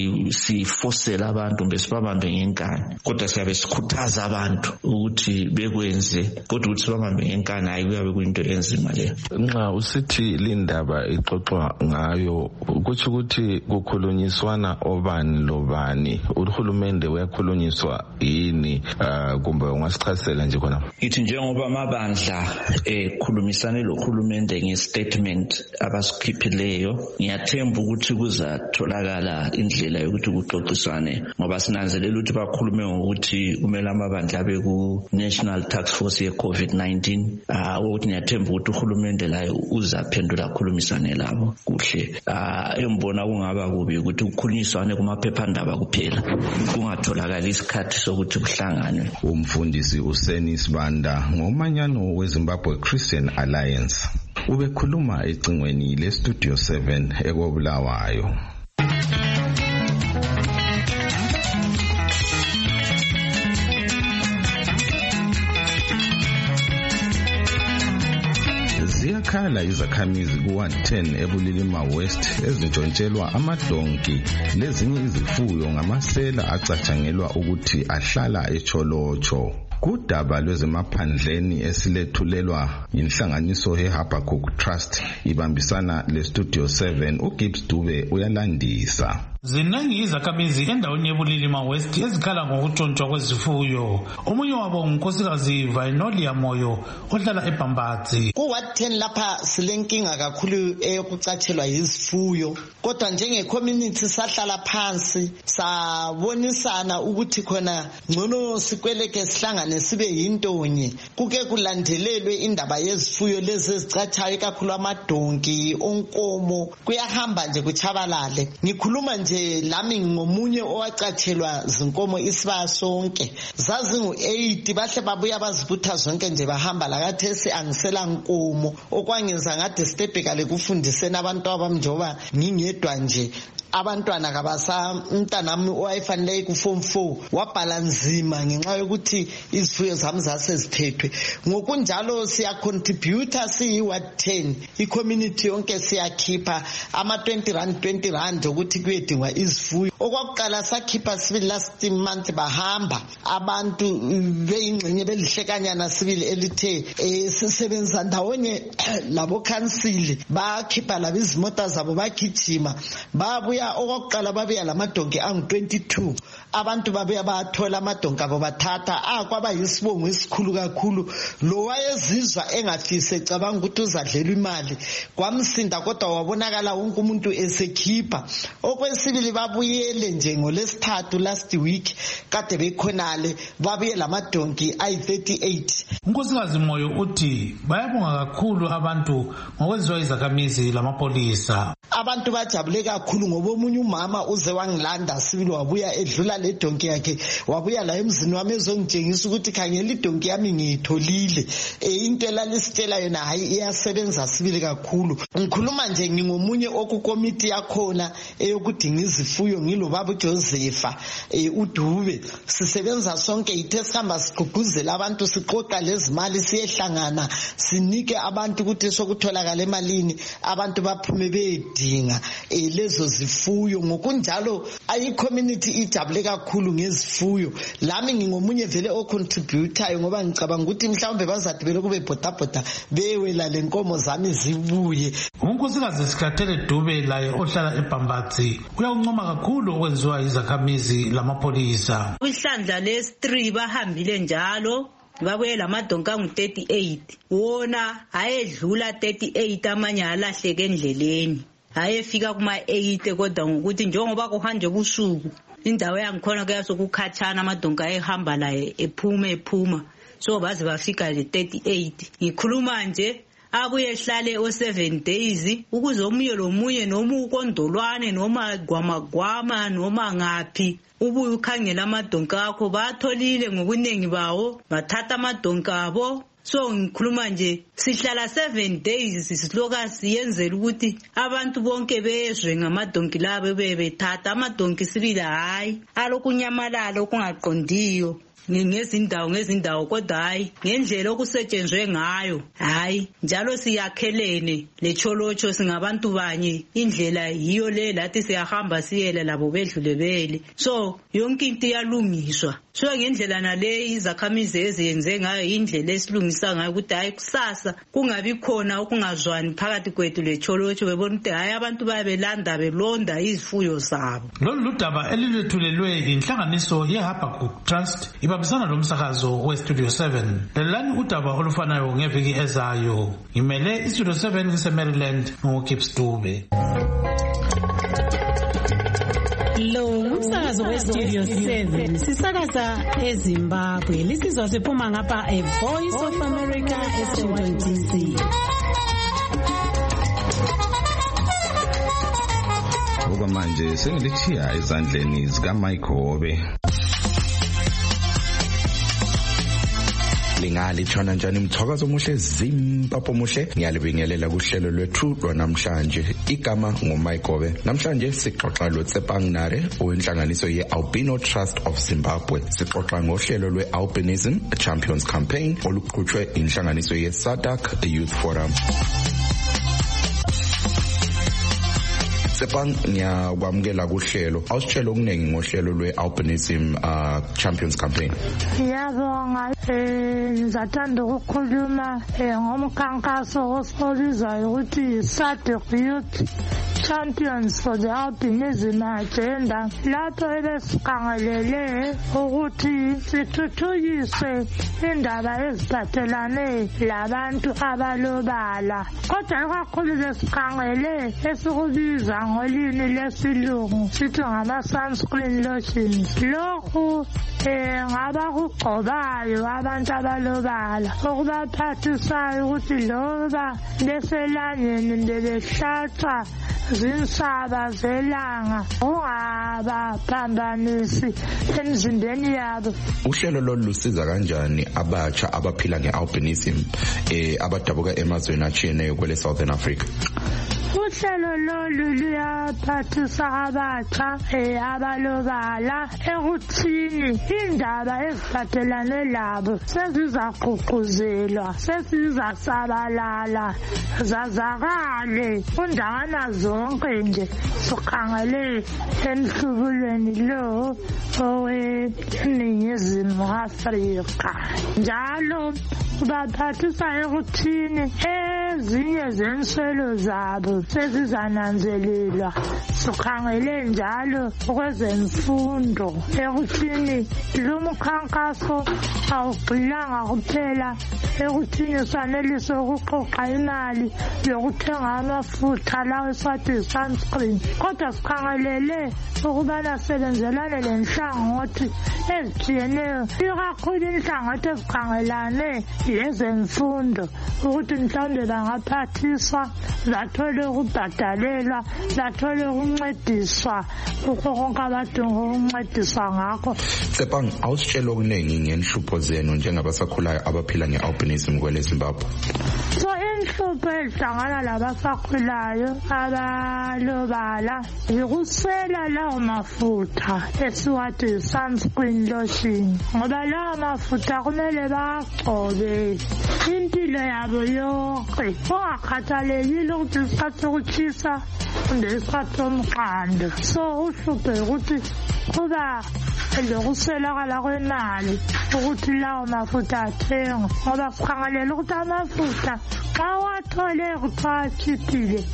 sifosele abantu kumbe sibabambe ngenkani, kodwa siyabe sikhuthaza abantu ukuthi bekwenze, kodwa ukuthi sibabambe ngenkani hayi kuyabe kuyinto enzima leyo. Nxa usithi lindaba ixoxwa ngayo kuthi ukuthi kukhulunyiswana obani lobani, uhulumende uyakhulunyiswa yini kumbe ungasichasela nje khona? Ithi njengoba amabandla khulumisane lohulumende nge-statement abasikhiphileyo, ngiyathemba ukuthi kuzatholakala indlela yokuthi kuxoxiswane, ngoba sinanzelela ukuthi bakhulume ngokuthi kumele amabandla abe ku-National Task Force ye-COVID-19, ukuthi ngiyathemba ukuthi uhulumende layo uzaphendula akhulumisane labo kuhle. Embona kungaba kubi ukuthi kukhulunyiswane kumaphephandaba kuphela kungatholakala isikhathi sokuthi kuhlanganwe. Umfundisi uSeni Sibanda ngomanyano weZimbabwe Christian Alliance. Ubekhuluma ecingweni leStudio 7 eKobulawayo. Ziyakhala izakhamizi ku-110 eBulilima West ezintshontshelwa amadonki lezinye izifuyo ngamasela acatshangelwa ukuthi ahlala eCholocho. Kudaba lwezemaphandleni esilethulelwa inhlanganiso yeHabakkuk Trust ibambisana leStudio 7, uGibbs Dube uyalandisa. Ziningi izakhamizi endaweni yeBulilima West ezikhala ngokutshontshwa kwezifuyo. Omunye wabo ngunkosikazi Vainolia Moyo ohlala eBhambatsi. Ku-110 lapha silenkinga kakhulu eyokucathelwa izifuyo, kodwa njenge-community sahlala phansi sabonisana ukuthi khona ngcono sikweleke sihlangane sibe yintonye. Kuke kulandelelwe indaba yezifuyo lezi ezicathayo kakhulu amadonki, onkomo, kuyahamba nje kuchabalale. Ngikhuluma nje lami ngomunye owacathelwa zinkomo isibaya sonke. Zazingu-8 bahle babuya bazibutha zonke nje bahamba lakathesi angisela nkomo. Okwangenza ngathi stepekale kufundiseni abantu abamjoba ngingedwa nje. Abantwana kabasa umntanami owayefanele ku-form 4 wabhala nzima ngenxa yokuthi izifuyo zami zasezithethwe. Ngokunjalo siyacontributor siyi-110 i-community yonke siyakhipha ama-20 rand ukuthi kuyedingwa izifuyo. Okwakuqala sakhipha sibili last month bahamba abantu beyingxenye belihlekanyana sibili elithe sisebenza ndawonye labo council bakhipha labo izimota zabo bagijima babuya. Okwakuqala babuya lamadonki angu-22 abantu babuya bathola amadonki abo bathatha kwaba yisibongo esikhulu kakhulu. Lo wayezizwa engafise cabanga ukuthi uzadlelwa imali kwamsinda kodwa wabonakala wonke umuntu esekhipha. Okwesibili babuyele nje ngolesithathu last week kade bekhonale babuye lamadonki ayi-38. Unkosikazi Moyo uthi bayabonga kakhulu abantu ngokwenziwa izakhamizi lamapolisa. Abantu bajabule kakhulu ngoba omunye umama uze wangilanda sibili wabuya edlula le donki yakhe wabuya la emzini wami ezongitshengisa ukuthi khangela idonki yami ngiyitholile. Into elalisitshela yona hayi iyasebenza sibili kakhulu. Ngikhuluma nje ngingomunye okukomiti yakhona eyokudinga izifuyo ngilo baba uJosepha uDube. Sisebenza sonke ithe sihamba sigqugquzela abantu siqoqa lezi mali siyehlangana sinike abantu ukuthi sokutholakala emalini abantu baphume bedinga lezo zifuyo. Ngokunjalo ayi-community ijabule kakhulu ngezifuyo. Lami ngingomunye vele ocontributayo ngoba ngicabanga ukuthi mhlawumbe bazathi belokhu bebhodabhoda bewela le nkomo zami zibuye. Unkosikazi Sikhathele Dube laye ohlala eBhambatsi uyawuncoma kakhulu okwenziwa izakhamizi lamapolisa. Kwihlandla lesi-3 bahambile njalo babuye lamadonki angu-38 wona ayedlula 38 amanye alahleke endleleni. Ayefika kuma-8 kodwa ngokuthi njengoba kuhanjwe busuku indawo yangikhona kuyasokukhatshana amadonki ayehamba laye ephuma so baze bafika le-38. Ngikhuluma nje abuye ehlale o7 days ukuze omunye lomunye noma ukondolwane noma gwamagwama noma ngaphi ubuye ukhangela amadonki akho batholile ngobuningi bawo bathatha amadonki abo. So ngikhuluma nje sihlala 7 days siloka siyenzela ukuthi abantu bonke bezwe ngamadonki labo bebethatha amadonki sibili hayi alokunyamalala okungaqondiyo ngezindawo kodwa hayi ngendlela okusetshenzwe ngayo hayi njalo siyakhelene leCholocho singabantu banye indlela yiyo le lathi siyahamba siyele labo bedlule bele so yonke into iyalungiswa. So ngendlela nale izakhamizi eziyenze ngayo indlela esilungisa ngayo ukuthi hayi kusasa kungabi khona okungazwani phakathi kwethu leCholocho bebona ukuthi hayi abantu bayabelanda belonda izifuyo zabo. Lolu ludaba elilethulelwe inhlanganiso yeHabakkuk Trust ibambisana lomsakazo weStudio 7. Lelani udaba olufanayo ngeviki ezayo. Ngimele iStudio 7 ngiseMaryland ngoGibbs Dube. Lo umsakazo weStudio 7 sisakaza eZimbabwe lisizwa siphuma ngapha eVoice of America eWashington DC. Okwamanje sengilithiya ezandleni zikaMichael Hobe. lingalithona njani mthokozo omuhle Zimbabwe omuhle ngiyalibingelela kuhlelo lwethu lwanamhlanje igama nguMayigobe namhlanje sixoxa loTsepang Nare owenhlanganiso ye-Albino Trust of Zimbabwe sixoxa ngohlelo lwe-Albinism Champions Campaign oluqhutshwe inhlanganiso ye-SADC Youth Forum. Tsepang ngiyakwamukela kuhlelo awusitshela okuningi ngohlelo lwe-Albinism Champions Campaign. Ngiyabonga ngizathanda ukukhuluma ngomkhankaso osibizwayo ukuthi SADC Youth Champions for the Albinism Agenda lapho ebesikhangelele ukuthi sithuthukise indaba eziphathelane labantu abalobala kodwa kakhulu besikhangele esikubiza ngolimi lesilungu sithi ngama-sunscreen lotions lokhu ngabakugcobayo abantu abalobala okubaphathisayo ukuthi loba beselangeni bebehlatshwa zinsaba zelanga ungabaphambanisi emzimbeni yabo. Uhlelo lolu lusiza kanjani abatsha abaphila nge-albinism abadabuka emazweni atshiyeneyo kwele Southern Africa? Uhlelo lolu luyaphathisa abatsha abalobala ekuthini indaba eziphathelane labo sezizagqugquzelwa sezizasabalala zazakale kundawana zonke nje sikhangele emhlubulweni lo oweNingizimu Afrika njalo baphathisa ekuthini ezinye zenswelo zabo sezizananzelelwa sikhangele njalo kwezemfundo ekuthini lo mkhankaso awugxilanga kuphela ekuthini sanelise ukuqoqa imali yokuthenga amafutha lawo esiwathi sunscreen kodwa sikhangelele ukubana sebenzelane lenhlangothi ezitshiyeneyo ikakhulu inhlangothi ezikhangelane lezemfundo ukuthi mhlawumbe bangaphathiswa bathole ukubhadalelwa bathole ukuncediswa konke abadinga ukuncediswa ngakho. Tsepang awusitshela okuningi ngenhlupho zenu njengabasakhulayo abaphila nge-albinism kwele Zimbabwe. So inhlupho ezihlangana labasakhulayo abalobala yikuswela lawo mafutha esiwathi sunscreen lotion ngoba lawo mafutha kumele bagcobe impilo yabo yonke ungakhathalekile ukuthi isikhathi sokutshisa kumbe isikhathi somqando. So uhluphe ukuthi kuba lokuswelakala kwemali ukuthi lawo mafutha athengwe ngoba sikhangelela ukuthi amafutha xa wathole kuthiwa achiphile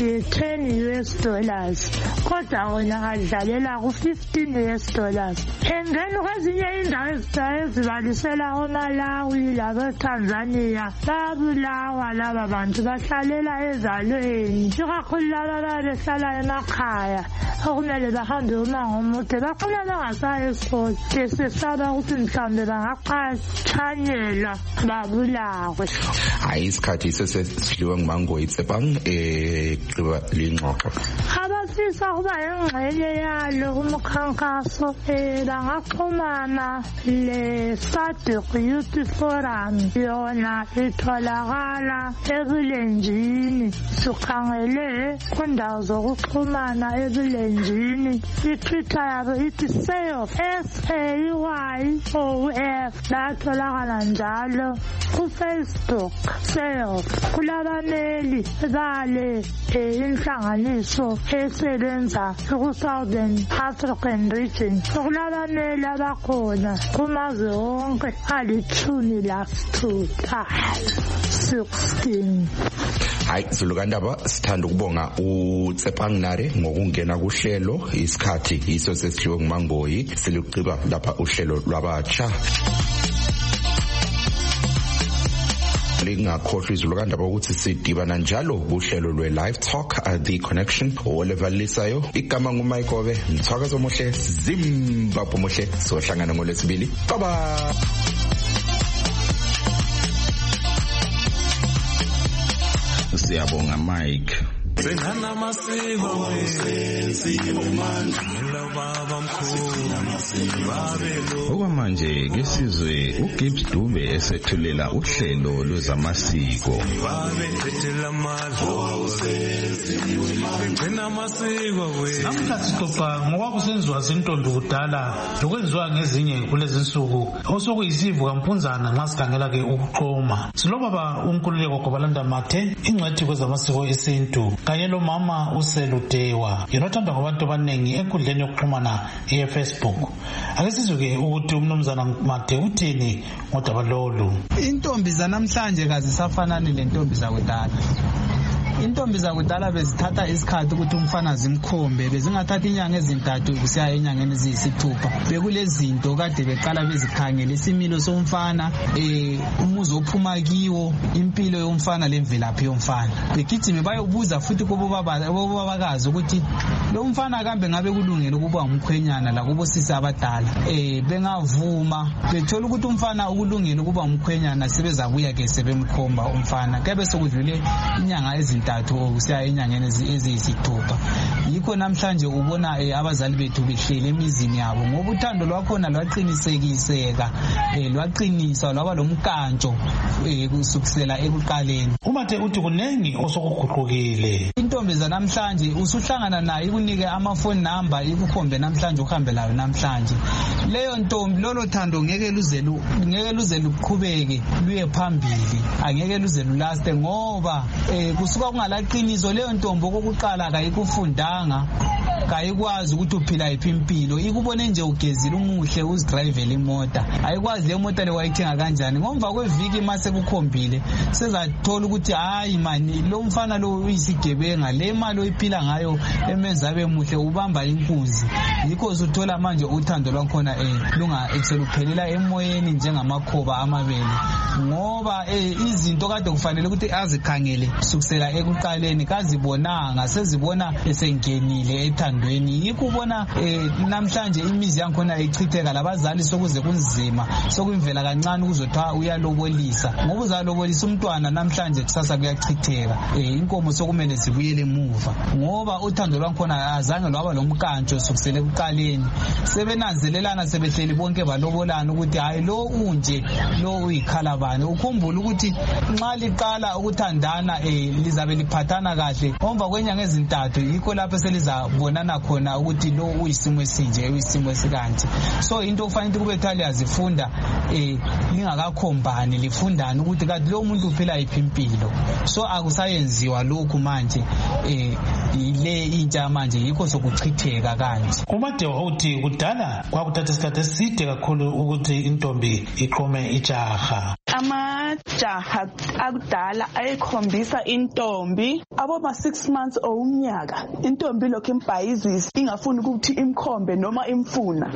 $10 kodwa wona adlalela ku$15 and then kwezinye indawo ezibalisela oMalawi laboTanzania babulawa laba bantu bahlalela ezalweni ikakhulu laba ababehlala emakhaya okumele bahambe umango omude baqala bangasayi esikole besesaba ukuthi mhlawumbe bangaqatshanyelwa babulawe. Hayi isikhathi sesidliwe nguMangoyi Tsepang lingxoxo abafisa kuba yingxenye yalo kumkhankaso bangaxhumana le-SADC Youth Forum yona itholakala ebulenjini sikhangele kundawo zokuxhumana ebulenjini iTwitter yabo ithi SAYOF SAYOF batholakala njalo kuFacebook SAYOF kulabameli bale inhlanganiso esebenza ku-Southern African region kulabameli abakhona kumazwe wonke ali-16. Hayi Zulukandaba sithanda ukubonga uTsepang Nare ngokungena kuhlelo isikhathi iso sesidliwe nguMangoyi siluqiba lapha uhlelo lwabatsha. Lingakhohlwa Izulukandaba ukuthi sidibana njalo kuhlelo lwe-Live Talk The Connection olevalisayo igama nguMayigobe mthwakazo omuhle Zimbabwe omuhle sohlangana ngolwesibili. Bye bye. Siyabonga Mike. senana masiko baba mkhulu okwamanje ke sizwe uGibbs Dube esethulela uhlelo lwezamasiko. Namhla sixoxa ngokwakusenziwa zintombi kudala lokwenziwa ngezinye kulezi nsuku osokuyisivu kampunzana nxa sikhangela ke ukuxoma. Silobaba uNkululeko Gobalanda Mathe ingcwethi kwezamasiko esintu kanye lomama uSeludewa yonothandwa ngabantu abaningi enkundleni yokuxhumana eFacebook. Ake sizwe ukuthi umnumzana Mathe uthini ngodaba lolu. Intombi zanamhlanje kazisafanani lentombi zakudala. Intombi zakudala bezithatha isikhathi ukuthi umfana zimkhombe, bezingathatha inyanga ezintathu kusiya enyangeni eziyisithupha. Bekulezinto kade beqala bezikhangela isimilo somfana, umuzi ophuma kiwo, impilo yomfana lemvelaphi yomfana. Begijime bayobuza futhi kubobabakazi ukuthi lo mfana kambe ngabe kulungile ukuba umkhwenyana la kubo sisi abadala. Bengavuma bethola ukuthi umfana ukulungile ukuba umkhwenyana sebezabuya ke sebemkhomba umfana. Kabe sokudlule inyanga ezintathu kusiya enyangeni eziyisithupha. Yikho namhlanje ubona abazali bethu behlele emizini yabo ngoba uthando lwakhona lwaqinisekiseka, lwaqiniswa lwaba lomkantsho kusukisela ekuqaleni. Umathe uthi kunengi osokuguqukile. Intombi zanamhlanje usuhlangana nayo ikunike amafoni number ikukhombe namhlanje uhambe layo namhlanje. Leyo ntombi lolo thando ngeke luze luqhubeke luye phambili, angeke luze lulaste ngoba kusuka kungalaqiniso leyo ntombi okokuqala kayikufundanga, kayikwazi ukuthi uphila yiphi impilo, ikubone nje ugezile umuhle uzidrivele imota, ayikwazi le mota le wayithenga kanjani. Ngomva kweviki mase kukhombile sezathola ukuthi hayi mani lo mfana lo uyisigebenga, le mali oyiphila ngayo emenza abe muhle ubamba inkunzi. Yikho usuthola manje uthando lwakhona lunga ekseluphelela emoyeni njengamakhoba amabele ngoba izinto kade kufanele ukuthi azikhangele kusukisela ekuqaleni kazibonanga, sezibona esengenile ethandweni. Yikho ubona namhlanje imizi yankhona ichitheka, labazali sokuze kunzima, sokuyimvela kancane ukuzothiwa uyalobolisa ngoba uzalobolisa umntwana namhlanje kusasa kuyachitheka. Inkomo sokumele zibuyele emuva ngoba uthando lwakhona azange lwaba lomkantsho kusukisela ekuqaleni. Sebenanzelelana sebehleli bonke balobolana ukuthi hayi lo unje lo uyikhala bani. Ukhumbula ukuthi nxa liqala ukuthandana lizabe liphathana kahle omva kwenyanga ezintathu, yikho lapho selizabonana khona ukuthi lo uyisimo esinje uyisimo esikanje. So into ofanele kube thali yazifunda lingakakhombani, lifundane ukuthi kanti lo muntu uphila yiphi impilo. So akusayenziwa lokhu manje ile intsha manje yikho sokuchitheka kanje. Umadewa uthi kudala kwakuthatha isikhathi eside kakhulu ukuthi intombi iqome ijaha. Amajaha akudala ayekhombisa intombi aboma 6 months or umnyaka, intombi lokho imbhayizisi ingafuni ukuthi imkhombe noma imfuna.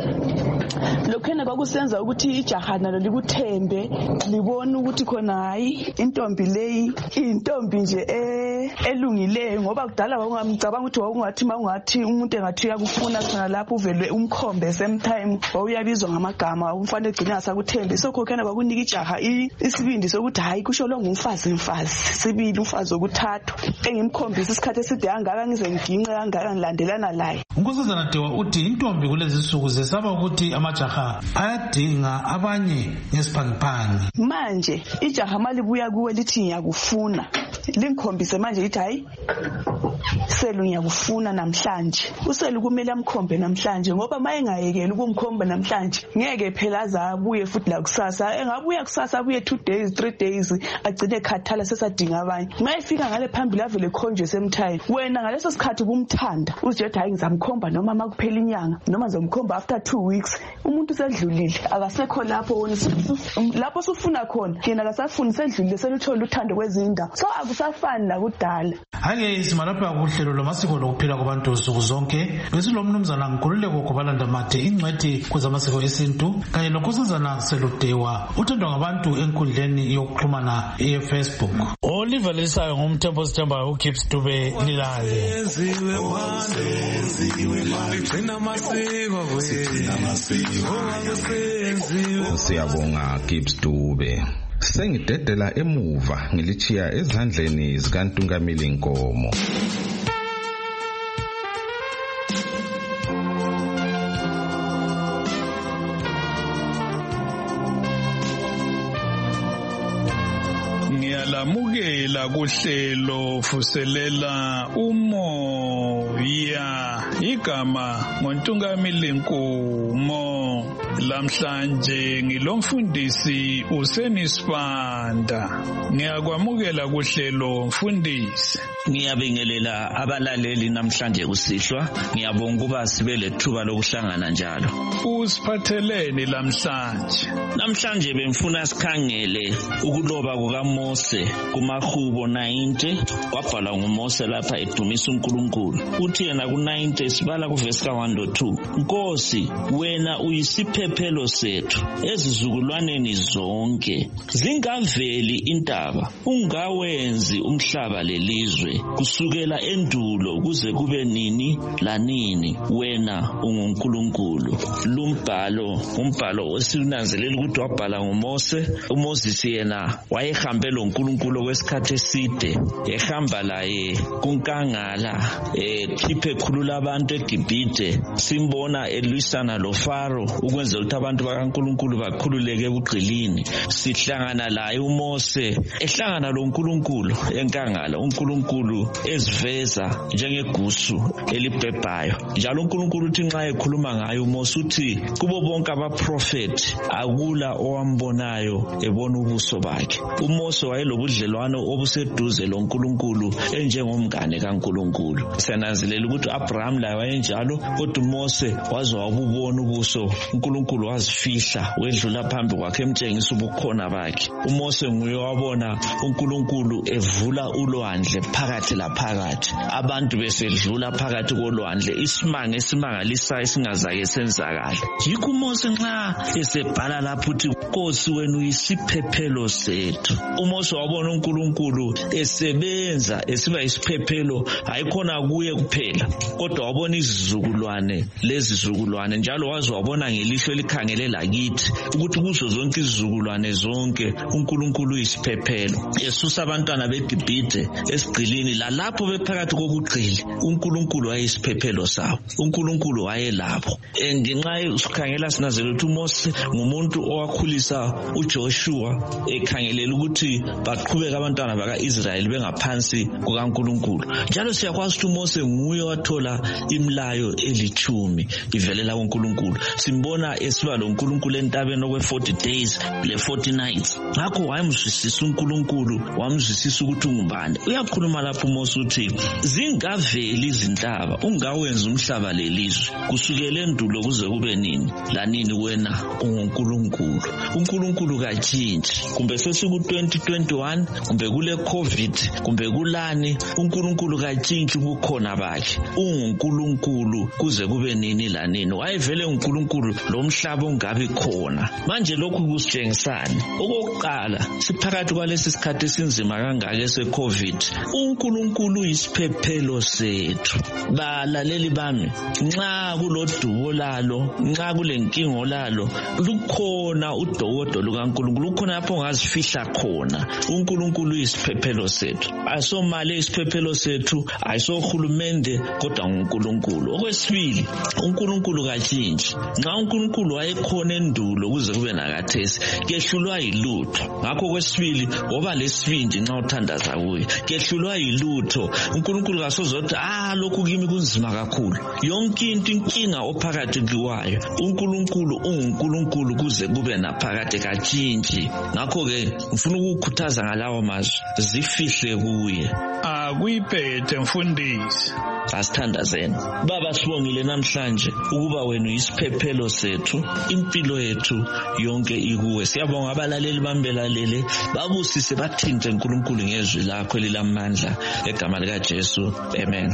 Lokhena kwakusenza ukuthi ijaha nalo likuthembe, libone ukuthi khona hayi intombi leyi intombi nje elungileyo ngoba kudala wawungamcabanga ukuthi wawungathi mawungathi umuntu engathi yakufuna khona lapho uvele umkhombe same time wawuyabizwa ngamagama umfana egcina asakuthembe. So khokhena kwakunika ijaha isibindi sokuthi hayi kusho lo ngumfazi sibili umfazi okuthathu engimkhombisa isikhathi eside kangaka ngize nginqe kangaka ngilandelana laye. Unkosazana Dewa uthi intombi kulezi nsuku zesaba ukuthi amajaha ayadinga abanye ngesiphangiphangi. Manje ijaha malibuya kuwe lithi ngiyakufuna, linkhombise manje lithi hayi Selu ngiyakufuna namhlanje. Uselu kumele amkhombe namhlanje ngoba mayengayekela ukumkhomba namhlanje ngeke phela azabuye futhi la kusasa. Engabuya kusasa abuye 2 days 3 days agcine ekhathala sesadinga abanye. Mayefika ngale phambili avele khonje same time. Wena ngaleso sikhathi kumthanda uzijethi hayi ngizamkhomba noma makuphela inyanga noma ngizomkhomba after 2 weeks. Umuntu sedlulile akasekho lapho wona lapho sufuna khona yena akasafuni sedlulile seluthola uthando kwezinda. So akusafani la kudala. Ake simalapha kuhlelo lomasiko lokuphila kwabantu usuku zonke. Besilomnumzana Nkululeko Gobalanda Mathe ingcwethi kwezamasiko esintu kanye nonkosazana Seludewa uthandwa ngabantu enkundleni yokuxhumana eFacebook. Oliver Lisayo ngumthembo sithembayo uGibbs Dube nilale. Siyabonga Gibbs Dube. sengidedela emuva ngilichiya ezandleni zikaNtungamili Nkomo. Ngiyalamukela kuhlelo vuselela umoya igama ngoNtungamili Nkomo. Lamhlanje ngilomfundisi uSenisibanda. Ngiyakwamukela kuhlelo mfundisi. Ngiyabingelela abalaleli namhlanje kusihlwa. Ngiyabonga ukuba sibe lethuba lokuhlangana njalo. Usiphatheleni lamhlanje? Namhlanje bemfuna sikhangele ukuloba kukaMose kumaHubo 90 kwabhalwa nguMose lapha edumisa uNkulunkulu. Uthi yena ku90 sibala kuvesi ka1-2. Nkosi, wena uyisiphephelo sethu ezizukulwaneni zonke. Zingaveli intaba, ungawenzi umhlaba lelizwe. Kusukela endulo kuze kube nini lanini, wena unguNkulunkulu. Umbhalo osinanzelela ukuthi wabhala nguMose. uMoses yena wayehambe lo uNkulunkulu kwesikhathi eside, ehamba laye kunkangala, khiphe khulula abantu eGibhite. Simbona elwisana loFaro ukwenzela ukuthi abantu bakaNkulunkulu bakhululeke ebugqilini. Sihlangana laye uMose ehlangana lo uNkulunkulu enkangala, uNkulunkulu eziveza njengegusu elibhebhayo. Njalo uNkulunkulu uthi nxa ekhuluma ngayo uMose uthi kubo bonke abaprofeti akula owambonayo ebona ubuso bakhe. uMose wayelobudlelwano obuseduze lo uNkulunkulu enjengomngane kaNkulunkulu. Siyananzelela ukuthi uAbraham laye wayenjalo, kodwa uMose waze wabubona ubuso uNkulunkulu wazifihla, wedlula phambi kwakhe emtshengisa ubukhona bakhe. uMose nguye wabona uNkulunkulu evula ulwandle phakathi laphakathi, abantu besedlula phakathi kolwandle, isimanga esimangalisayo esingazake senzakala. Yikho uMose nxa esebhala lapho uthi Nkosi wena uyisiphephelo sethu. uMose wabona uNkulunkulu esebenza esiba isiphephelo, hayikhona kuye kuphela kodwa wabona izizukulwane lezizukulwane, njalo wazi wabona ngelihlo elikhangele lakithi ukuthi kuzo zonke izizukulwane zonke uNkulunkulu uyisiphephelo. Yesusa abantwana beGibhite esigqilini, lalapho bephakathi kokugqili uNkulunkulu wayeyisiphephelo sabo, uNkulunkulu wayelapho. Ngenxa sikhangela sinazela ukuthi uMose ngumuntu owakhulisa uJoshua ekhangelela ukuthi baqhubeka abantwana baka-Israyeli bengaphansi kukaNkulunkulu. Njalo siyakwazi ukuthi uMose nguye wathola imilayo 10 ivelela kuNkulunkulu. Simbona esiba lo uNkulunkulu entabeni okwe-40 days le-40 nights. Ngakho wayemzwisisa uNkulunkulu, wamzwisisa ukuthi ungubani. Uyakhuluma lapho uMose uthi zingaveli izintaba, ungawenza umhlaba lelizwe. Kusukela endulo kuze kube nini lanini, wena unguNkulunkulu. uNkulunkulu katshintshi, kumbe sesiku-2021, kumbe kule COVID, kumbe kulani, uNkulunkulu katshintshi ubukhona bakhe. unguNkulunkulu kuze kube nini lanini. Wayevele uNkulunkulu lo mhlaba ungabi khona. Manje lokhu kusitshengisani? Okokuqala, siphakathi kwalesi sikhathi esinzima kangaka se-COVID, uNkulunkulu uyisiphephelo sethu. Balaleli bami, nxa kulodubo lalo, nxa kulenkingo lalo, lukhona udokodo lukaNkulunkulu, lukhona lapho ongazifihla khona. uNkulunkulu uyisiphephelo sethu. Ayisomali eyisiphephelo sethu, ayisohulumende, kodwa nguNkulunkulu. Okwesibili, uNkulunkulu katshintshi. Nxa uNkulunkulu wayekhona endulo kuze kube nakathesi, kehlulwa yilutho. Ngakho kwesibili, woba lesibindi nxa uthandaza kuye, kehlulwa yilutho. uNkulunkulu kasozothi lokhu kimi kunzima kakhulu. Yonke into inkinga ophakathi kwayo, uNkulunkulu unguNkulunkulu kuze kube naphakade katshintshi. Ngakho-ke ngifuna ukukhuthaza ngalawo mazwi, zifihle kuye. Akuyiphethe mfundisi. Asithandazeni. Baba, sibongile namhlanje ukuba wena uyisiphephelo sethu, impilo yethu yonke ikuwe. Siyabonga abalaleli bambelalele, babusise bathinte uNkulunkulu ngezwi lakho elilamandla, egama likaJesu, amen.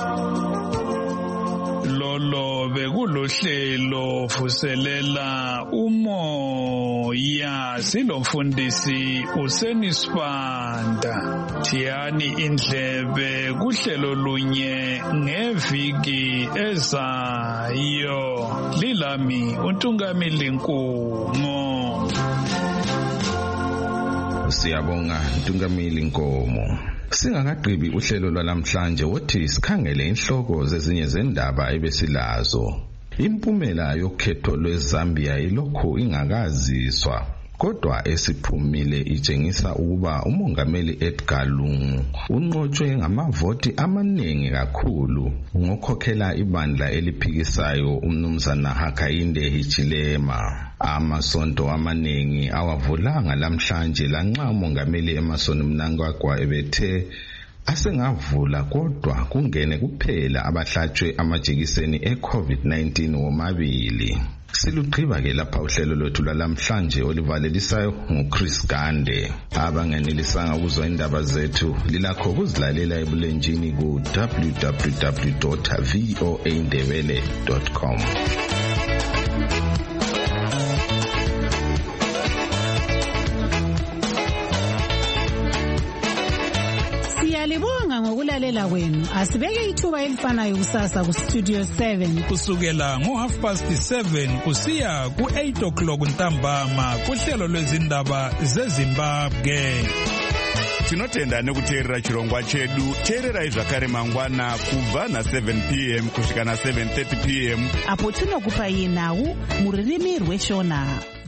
Lolo bekulohlelo vuselela umoya, silomfundisi uSenisibanda. Thiyani indlebe kuhlelo lunye ngeviki ezayo. Lilami uNtungamili Nkomo. Siyabonga Ntungamili Nkomo. Singakagqibi uhlelo lwalamhlanje wothi sikhangele inhloko zezinye zendaba ebesilazo. Impumela yokhetho lweZambia ilokhu ingakaziswa. Kodwa esiphumile itshengisa ukuba umongameli Edgar Lungu unqotshwe ngamavoti amaningi kakhulu ngokhokhela ibandla eliphikisayo umnumzana Hakainde Hichilema. Amasonto amaningi awavulanga lamhlanje lanxa umongameli Emmerson Mnangagwa ebethe asengavula kodwa kungene kuphela abahlatshwe amajekiseni eCovid-19 womabili. Silugqiba ke lapha uhlelo lwethu lwalamhlanje olivalelisayo nguChris Gande. Abangenelisanga ukuzwa indaba zethu lilakho ukuzilalela ebulenjini ku www.voaindebele.com. Siyalibonga ngokulalela kwenu. Asibeke ithuba elifanayo kusasa ku Studio 7 kusukela ngo7:30 kusiya ku8:00 ntambama kuhlelo lwezindaba zeZimbabwe. Tinotenda nekuteerera chirongwa chedu. Teererai zvakare mangwana kubva na7 p.m. kusvika na7:30 p.m. apo tinokupai nhau muririmi rweshona.